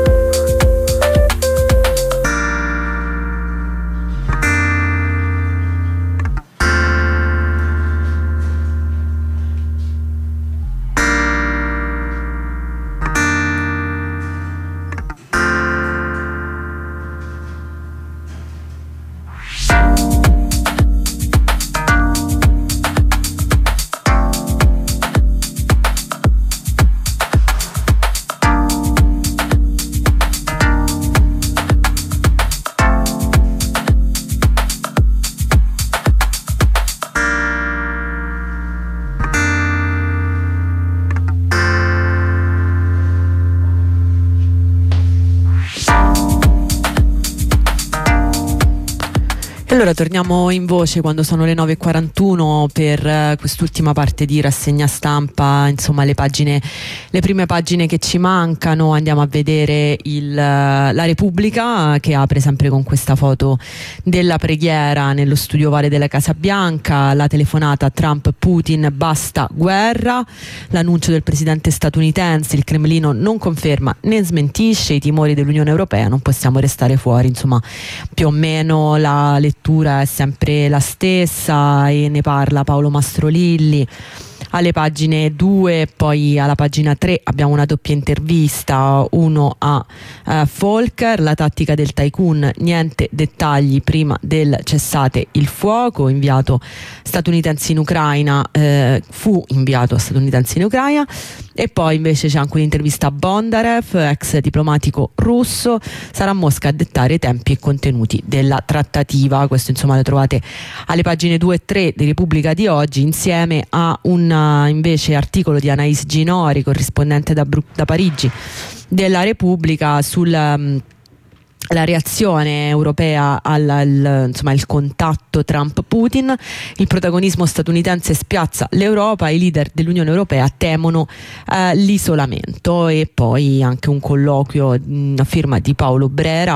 Allora torniamo in voce quando sono le 9:41 per quest'ultima parte di rassegna stampa, insomma le prime pagine che ci mancano. Andiamo a vedere la Repubblica, che apre sempre con questa foto della preghiera nello studio ovale della Casa Bianca, la telefonata Trump-Putin, basta guerra, l'annuncio del presidente statunitense, il Cremlino non conferma né smentisce i timori dell'Unione Europea, non possiamo restare fuori. Insomma, più o meno la lettura è sempre la stessa e ne parla Paolo Mastrolilli. Alle pagine 2 e poi alla pagina 3 abbiamo una doppia intervista, uno a Volker, la tattica del tycoon, niente dettagli prima del cessate il fuoco, inviato statunitense in Ucraina, fu inviato statunitense in Ucraina. E poi invece c'è anche un'intervista a Bondarev, ex diplomatico russo, sarà Mosca a dettare i tempi e contenuti della trattativa. Questo insomma lo trovate alle pagine 2 e 3 di Repubblica di oggi, insieme a un invece articolo di Anais Ginori, corrispondente da Parigi della Repubblica, sulla reazione europea il contatto Trump-Putin. Il protagonismo statunitense spiazza l'Europa, i leader dell'Unione Europea temono l'isolamento. E poi anche un colloquio a firma di Paolo Brera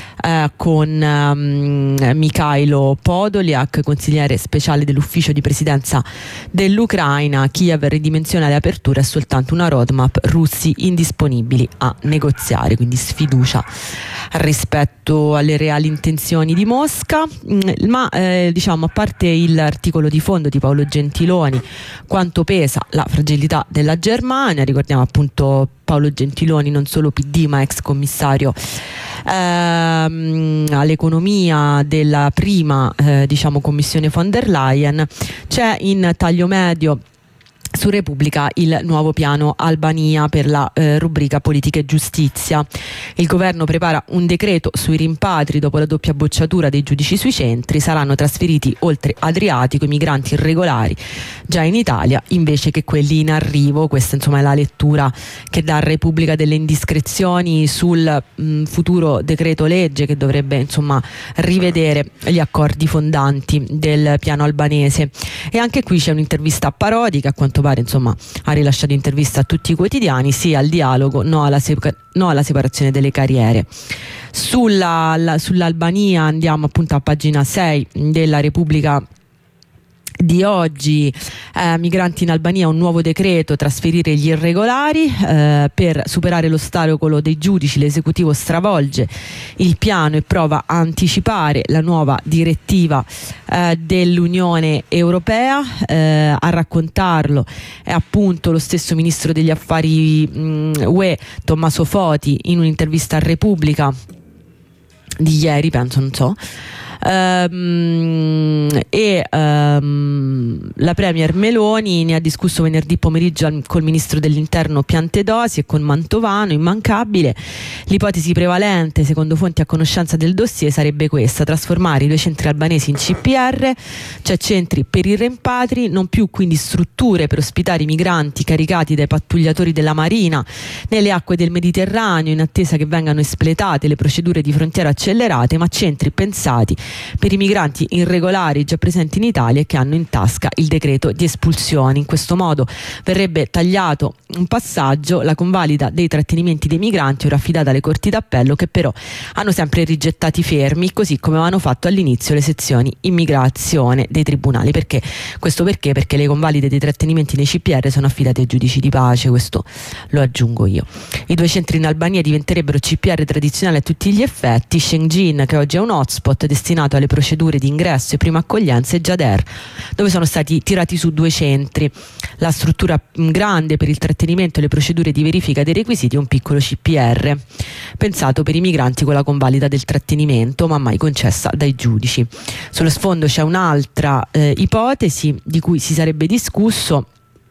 con Mikhailo Podolyak, consigliere speciale dell'ufficio di presidenza dell'Ucraina. Kiev ridimensiona le aperture, è soltanto una roadmap, russi indisponibili a negoziare, quindi sfiducia rispetto alle reali intenzioni di Mosca. Ma diciamo, a parte l'articolo di fondo di Paolo Gentiloni, quanto pesa la fragilità della Germania, ricordiamo appunto Paolo Gentiloni non solo PD ma ex commissario all'economia della prima commissione von der Leyen. C'è in taglio medio su Repubblica il nuovo piano Albania per la rubrica Politica e Giustizia. Il governo prepara un decreto sui rimpatri dopo la doppia bocciatura dei giudici sui centri. Saranno trasferiti oltre Adriatico i migranti irregolari già in Italia invece che quelli in arrivo. Questa insomma è la lettura che dà Repubblica delle indiscrezioni sul futuro decreto legge che dovrebbe insomma rivedere gli accordi fondanti del piano albanese. E anche qui c'è un'intervista a Parodi, che a quanto pare insomma ha rilasciato interviste a tutti i quotidiani, sì al dialogo, no alla separazione delle carriere. Sull'Albania andiamo appunto a pagina 6 della Repubblica di oggi. Migranti in Albania, un nuovo decreto, trasferire gli irregolari. Per superare l'ostacolo dei giudici l'esecutivo stravolge il piano e prova a anticipare la nuova direttiva dell'Unione Europea. A raccontarlo è appunto lo stesso ministro degli affari UE Tommaso Foti in un'intervista a Repubblica di ieri, penso, non so. La premier Meloni ne ha discusso venerdì pomeriggio col ministro dell'interno Piantedosi e con Mantovano. Immancabile. L'ipotesi prevalente, secondo fonti a conoscenza del dossier, sarebbe questa: trasformare i 2 centri albanesi in CPR, cioè centri per i rimpatri, non più quindi strutture per ospitare i migranti caricati dai pattugliatori della Marina nelle acque del Mediterraneo in attesa che vengano espletate le procedure di frontiera accelerate, ma centri pensati per i migranti irregolari già presenti in Italia e che hanno in tasca il decreto di espulsione. In questo modo verrebbe tagliato un passaggio: la convalida dei trattenimenti dei migranti ora affidata alle corti d'appello, che però hanno sempre rigettati fermi, così come avevano fatto all'inizio le sezioni immigrazione dei tribunali. Perché? Perché le convalide dei trattenimenti nei CPR sono affidate ai giudici di pace, questo lo aggiungo io. I 2 centri in Albania diventerebbero CPR tradizionali a tutti gli effetti. Shengjin, che oggi è un hotspot destinato alle procedure di ingresso e prima accoglienza, e Jader, dove sono stati tirati su 2 centri. La struttura grande per il trattenimento e le procedure di verifica dei requisiti è un piccolo CPR pensato per i migranti con la convalida del trattenimento, ma mai concessa dai giudici. Sullo sfondo c'è un'altra ipotesi di cui si sarebbe discusso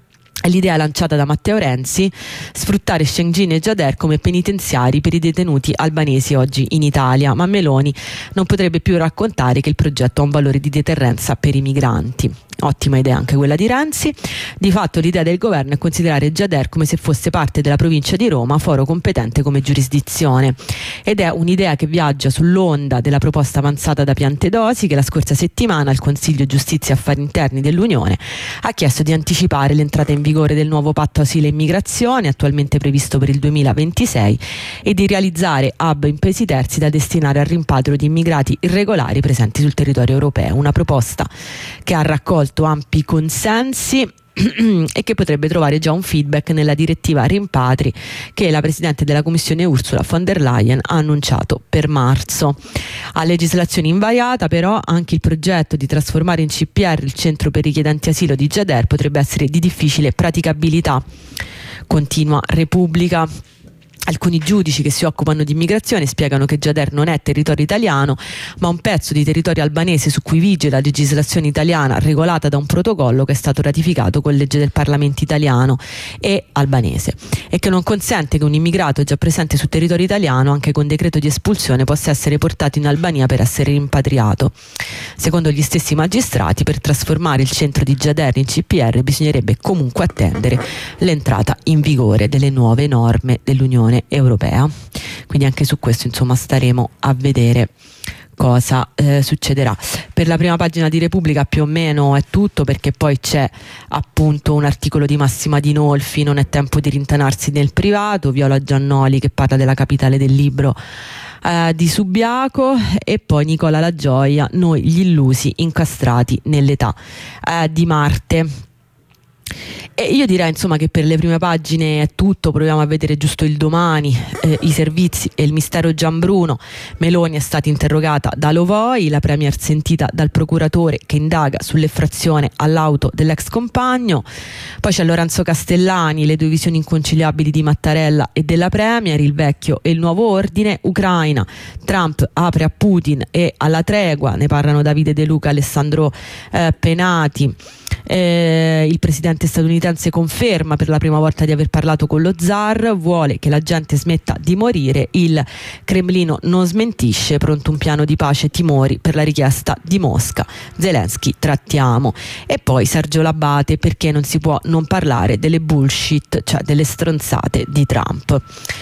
l'idea lanciata da Matteo Renzi: sfruttare Shengin e Gjader come penitenziari per i detenuti albanesi oggi in Italia, ma Meloni non potrebbe più raccontare che il progetto ha un valore di deterrenza per i migranti. Ottima idea anche quella di Renzi. Di fatto l'idea del governo è considerare Gjader come se fosse parte della provincia di Roma, foro competente come giurisdizione, ed è un'idea che viaggia sull'onda della proposta avanzata da Piantedosi, che la scorsa settimana al Consiglio Giustizia e Affari Interni dell'Unione ha chiesto di anticipare l'entrata in vigore del nuovo patto asilo e immigrazione, attualmente previsto per il 2026, e di realizzare hub in paesi terzi da destinare al rimpatrio di immigrati irregolari presenti sul territorio europeo. Una proposta che ha raccolto ampi consensi e che potrebbe trovare già un feedback nella direttiva rimpatri che la Presidente della Commissione Ursula von der Leyen ha annunciato per marzo. A legislazione invariata però anche il progetto di trasformare in CPR il centro per richiedenti asilo di Gjader potrebbe essere di difficile praticabilità. Continua Repubblica. Alcuni giudici che si occupano di immigrazione spiegano che Gjader non è territorio italiano, ma un pezzo di territorio albanese su cui vige la legislazione italiana regolata da un protocollo che è stato ratificato con legge del Parlamento italiano e albanese, e che non consente che un immigrato già presente sul territorio italiano, anche con decreto di espulsione, possa essere portato in Albania per essere rimpatriato. Secondo gli stessi magistrati, per trasformare il centro di Gjader in CPR bisognerebbe comunque attendere l'entrata in vigore delle nuove norme dell'Unione Europea. Quindi anche su questo insomma staremo a vedere cosa succederà. Per la prima pagina di Repubblica più o meno è tutto, perché poi c'è appunto un articolo di Massima Dinolfi, non è tempo di rintanarsi nel privato, Viola Giannoli che parla della capitale del libro di Subiaco, e poi Nicola La Gioia, noi gli illusi incastrati nell'età di Marte. E io direi insomma che per le prime pagine è tutto. Proviamo a vedere giusto il Domani, i servizi e il mistero Gianbruno. Meloni è stata interrogata da Lovoi, la premier sentita dal procuratore che indaga sull'effrazione all'auto dell'ex compagno. Poi c'è Lorenzo Castellani, le due visioni inconciliabili di Mattarella e della premier, il vecchio e il nuovo ordine, Ucraina, Trump apre a Putin e alla tregua, ne parlano Davide De Luca e Alessandro Penati. Il presidente statunitense conferma per la prima volta di aver parlato con lo zar, vuole che la gente smetta di morire, il Cremlino non smentisce, pronto un piano di pace, timori per la richiesta di Mosca, Zelensky trattiamo. E poi Sergio Labate, perché non si può non parlare delle bullshit, cioè delle stronzate di Trump.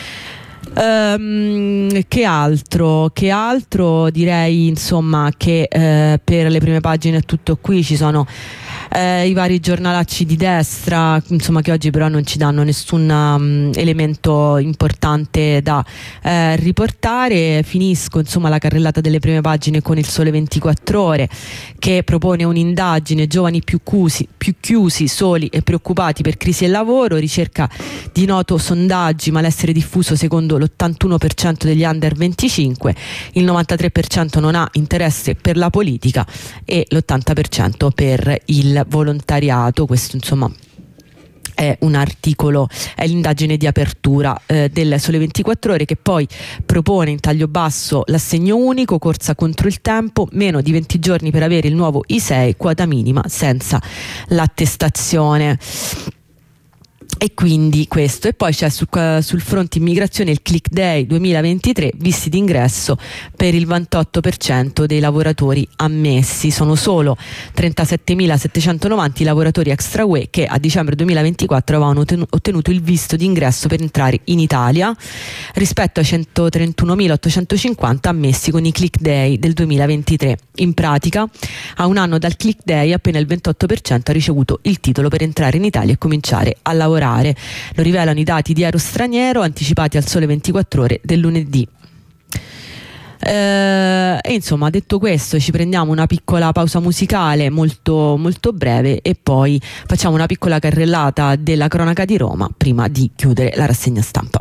Che altro? Direi insomma che per le prime pagine è tutto qui. Ci sono i vari giornalacci di destra, insomma, che oggi però non ci danno nessun elemento importante da riportare. Finisco insomma la carrellata delle prime pagine con il Sole 24 Ore, che propone un'indagine: giovani più chiusi, soli e preoccupati per crisi e lavoro, ricerca di noto sondaggi, malessere diffuso secondo l'81% degli under 25, il 93% non ha interesse per la politica e l'80% per il volontariato. Questo insomma è un articolo, è l'indagine di apertura del Sole 24 Ore, che poi propone in taglio basso l'assegno unico, corsa contro il tempo, meno di 20 giorni per avere il nuovo ISEE, quota minima senza l'attestazione. E quindi questo. E poi c'è sul fronte immigrazione il Click Day 2023, visti d'ingresso per il 28% dei lavoratori ammessi. Sono solo 37.790 i lavoratori extra UE che a dicembre 2024 avevano ottenuto il visto d'ingresso per entrare in Italia, rispetto ai 131.850 ammessi con i Click Day del 2023. In pratica, a un anno dal Click Day appena il 28% ha ricevuto il titolo per entrare in Italia e cominciare a lavorare. Lo rivelano i dati di Eurostraniero anticipati al Sole 24 Ore del lunedì. E insomma, detto questo, ci prendiamo una piccola pausa musicale molto molto breve e poi facciamo una piccola carrellata della cronaca di Roma prima di chiudere la rassegna stampa.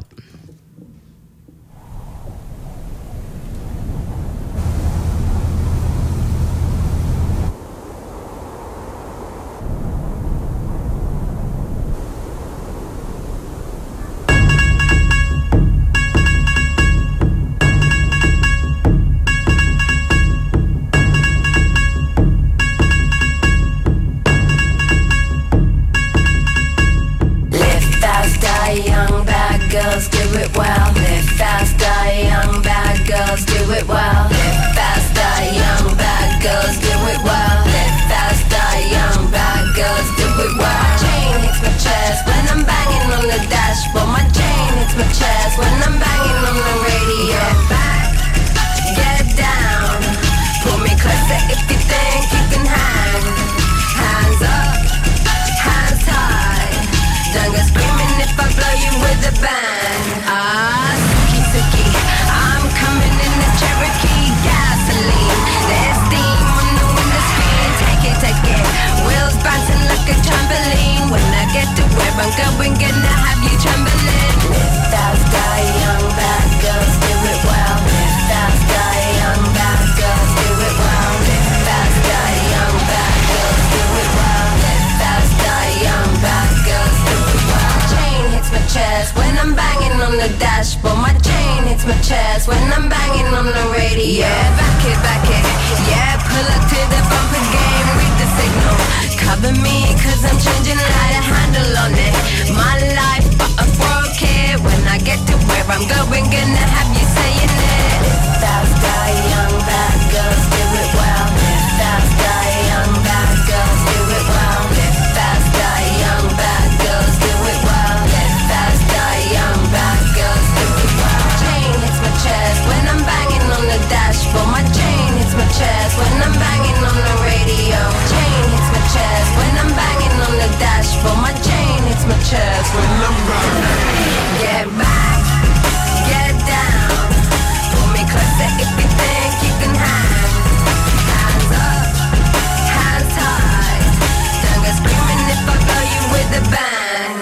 girls do it well. Live faster, young bad girls do it well. Live faster, young bad girls do it well. Live faster, young bad girls do it well. My chain hits my chest when I'm banging on the dashboard. My chain hits my chest when I'm banging on the radio. Get back, get down, pull me closer if you think you can hang. Hands up, hands high, don't go screaming if I blow you with a bang. Ah, suki suki, I'm coming in the Cherokee gasoline. There's steam on the window screen, take it, wheels bouncing like a trampoline. When I get to where I'm going, gonna have you trembling. Live faster, young bad girls do it well. Live faster, young bad girls do it well. Live faster, young bad girls do it well. Live faster, young bad girls do it well. My chain hits my chest when I'm banging on the dashboard. My chain hits my chest when I'm banging on the radio. Yeah, back it, yeah, pull up to the bumper game, read the signal. Cover me, cause I'm changing light, a handle on it. My life, but I broke it. When I get to where I'm going, gonna have you saying it. Live faster, young bad girls do it well. Live faster, young bad girls do it well. Live faster, young bad girls do it well. Live faster, young bad girls do it well. My chain hits my chest when I'm banging on the dashboard. My chain hits my chest when I'm banging on the radio. Chain hits my chest when I'm banging on the dashboard. My chain hits my chest when I'm banging. Get back, get down, pull me closer if you think you can hang. Hands up, hands high, don't go screaming if I blow you with a bang.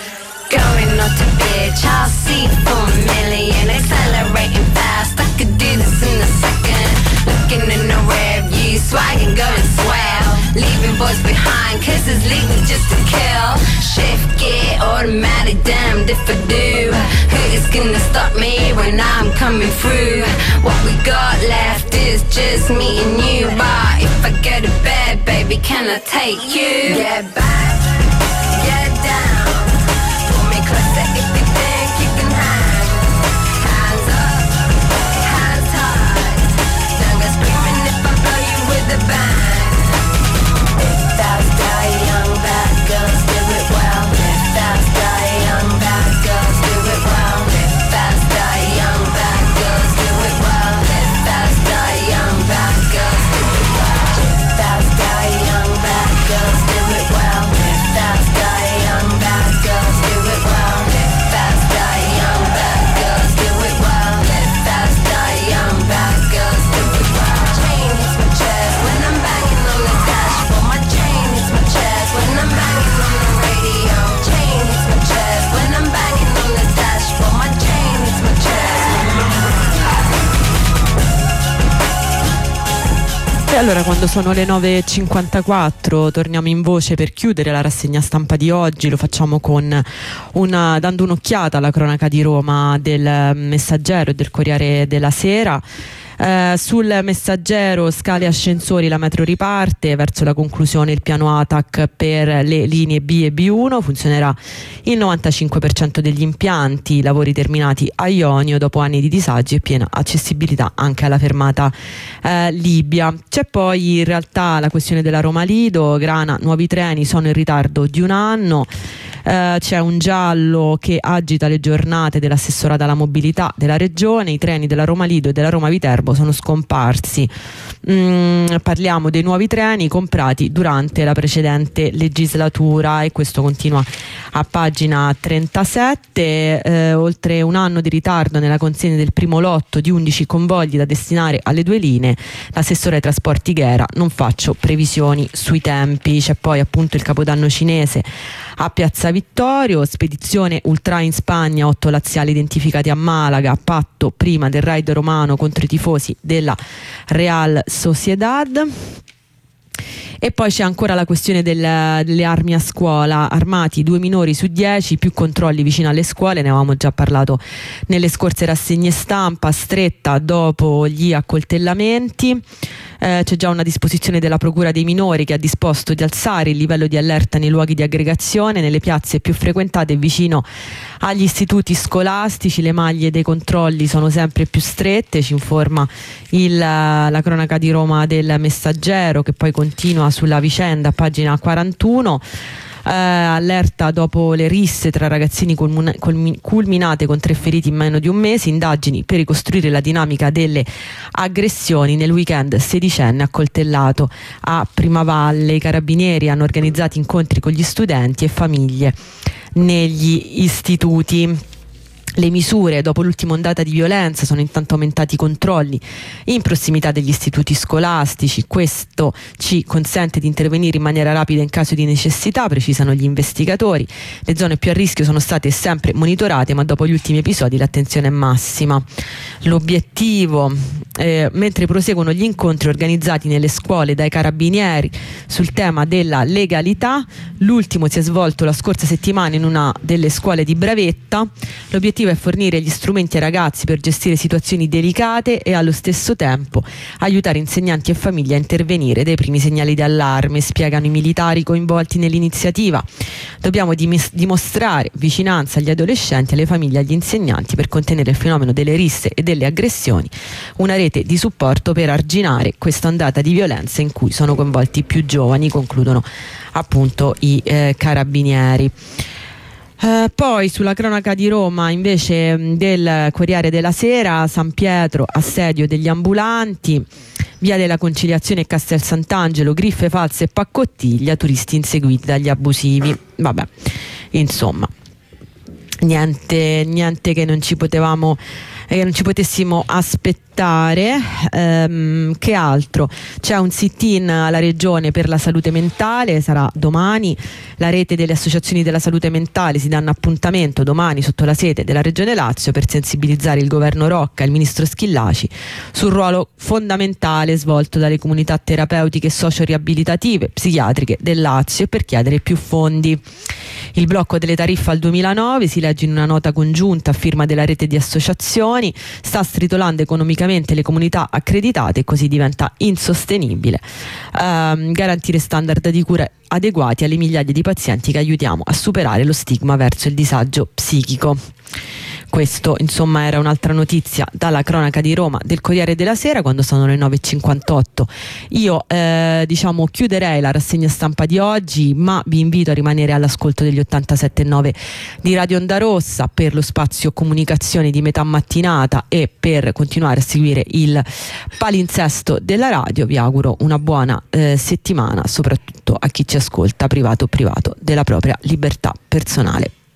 Going not to bitch, I'll see for a million. Accelerating fast, I could do this in a second. Looking in the rear view, swagging, going swell. Leaving boys behind, kisses leaving just to kill. Shift gear, automatic, damned if I do. Who is gonna stop me when I'm coming through? What we got left is just me and you. But if I go to bed, baby, can I take you? Get back, get down, pull me closer if you think you can hang. Hands up, hands high, don't go screaming if I blow you with a bang. Live faster, young bad girls do it well. Live faster, young bad girls do it well. Live faster, young bad girls do it well. Live faster, young bad girls do it well. Live faster, young bad girls do it well. Live faster, young bad girls do it well. Live faster, young bad girls do it well. Live faster, young bad girls do it well. Chain hits my chest when I'm banging on the dashboard. My chain hits my chest when I'm banging on the radio. Chain hits my chest when I'm banging on the dashboard. My chain hits my chest when I'm E allora, quando sono le 9.54 torniamo in voce per chiudere la rassegna stampa di oggi. Lo facciamo con dando un'occhiata alla cronaca di Roma del Messaggero e del Corriere della Sera. Sul Messaggero, scale e ascensori, la metro riparte, verso la conclusione il piano ATAC per le linee B e B1, funzionerà il 95% degli impianti, lavori terminati a Ionio dopo anni di disagi e piena accessibilità anche alla fermata Libia. C'è poi in realtà la questione della Roma Lido, Grana, nuovi treni sono in ritardo di un anno. C'è un giallo che agita le giornate dell'assessorata alla mobilità della regione. I treni della Roma Lido e della Roma Viterbo sono scomparsi. Parliamo dei nuovi treni comprati durante la precedente legislatura, e questo continua a pagina 37. Oltre un anno di ritardo nella consegna del primo lotto di 11 convogli da destinare alle due linee. L'assessore ai trasporti Ghera: non faccio previsioni sui tempi. C'è poi appunto il capodanno cinese a Piazza Vittorio, spedizione ultra in Spagna, 8 laziali identificati a Malaga, patto prima del raid romano contro i tifosi della Real Sociedad. E poi c'è ancora la questione delle armi a scuola, armati 2 minori su 10, più controlli vicino alle scuole, ne avevamo già parlato nelle scorse rassegne stampa, stretta dopo gli accoltellamenti. C'è già una disposizione della Procura dei minori che ha disposto di alzare il livello di allerta nei luoghi di aggregazione, nelle piazze più frequentate e vicino agli istituti scolastici. Le maglie dei controlli sono sempre più strette, ci informa la cronaca di Roma del Messaggero, che poi continua sulla vicenda a pagina 41. Allerta dopo le risse tra ragazzini culminate con 3 feriti in meno di un mese, indagini per ricostruire la dinamica delle aggressioni. Nel weekend 16enne accoltellato a Primavalle. I carabinieri hanno organizzato incontri con gli studenti e famiglie negli istituti. Le misure dopo l'ultima ondata di violenza: sono intanto aumentati i controlli in prossimità degli istituti scolastici. Questo ci consente di intervenire in maniera rapida in caso di necessità, precisano gli investigatori. Le zone più a rischio sono state sempre monitorate, ma dopo gli ultimi episodi l'attenzione è massima. L'obiettivo, mentre proseguono gli incontri organizzati nelle scuole dai carabinieri sul tema della legalità, l'ultimo si è svolto la scorsa settimana in una delle scuole di Bravetta. L'obiettivo è fornire gli strumenti ai ragazzi per gestire situazioni delicate e allo stesso tempo aiutare insegnanti e famiglie a intervenire dai primi segnali di allarme, spiegano i militari coinvolti nell'iniziativa. Dobbiamo dimostrare vicinanza agli adolescenti, alle famiglie e agli insegnanti per contenere il fenomeno delle risse e delle aggressioni, una rete di supporto per arginare questa ondata di violenza in cui sono coinvolti i più giovani, concludono appunto i carabinieri. Poi sulla cronaca di Roma invece del Corriere della Sera, San Pietro, assedio degli ambulanti, via della Conciliazione e Castel Sant'Angelo, griffe false e paccottiglia, turisti inseguiti dagli abusivi. Vabbè, insomma, niente che non ci potessimo aspettare. Che altro? C'è un sit-in alla Regione per la salute mentale, sarà domani. La rete delle associazioni della salute mentale si danno appuntamento domani sotto la sede della Regione Lazio per sensibilizzare il governo Rocca e il ministro Schillaci sul ruolo fondamentale svolto dalle comunità terapeutiche socio-riabilitative psichiatriche del Lazio e per chiedere più fondi. Il blocco delle tariffe al 2009, si legge in una nota congiunta a firma della rete di associazioni, sta stritolando economicamente le comunità accreditate e così diventa insostenibile garantire standard di cura adeguati alle migliaia di pazienti che aiutiamo a superare lo stigma verso il disagio psichico. Questo insomma era un'altra notizia dalla cronaca di Roma del Corriere della Sera. Quando sono le 9.58 io chiuderei la rassegna stampa di oggi, ma vi invito a rimanere all'ascolto degli 87.9 di Radio Onda Rossa per lo spazio comunicazione di metà mattinata e per continuare a seguire il palinsesto della radio. Vi auguro una buona settimana, soprattutto a chi ci ascolta privato della propria libertà personale.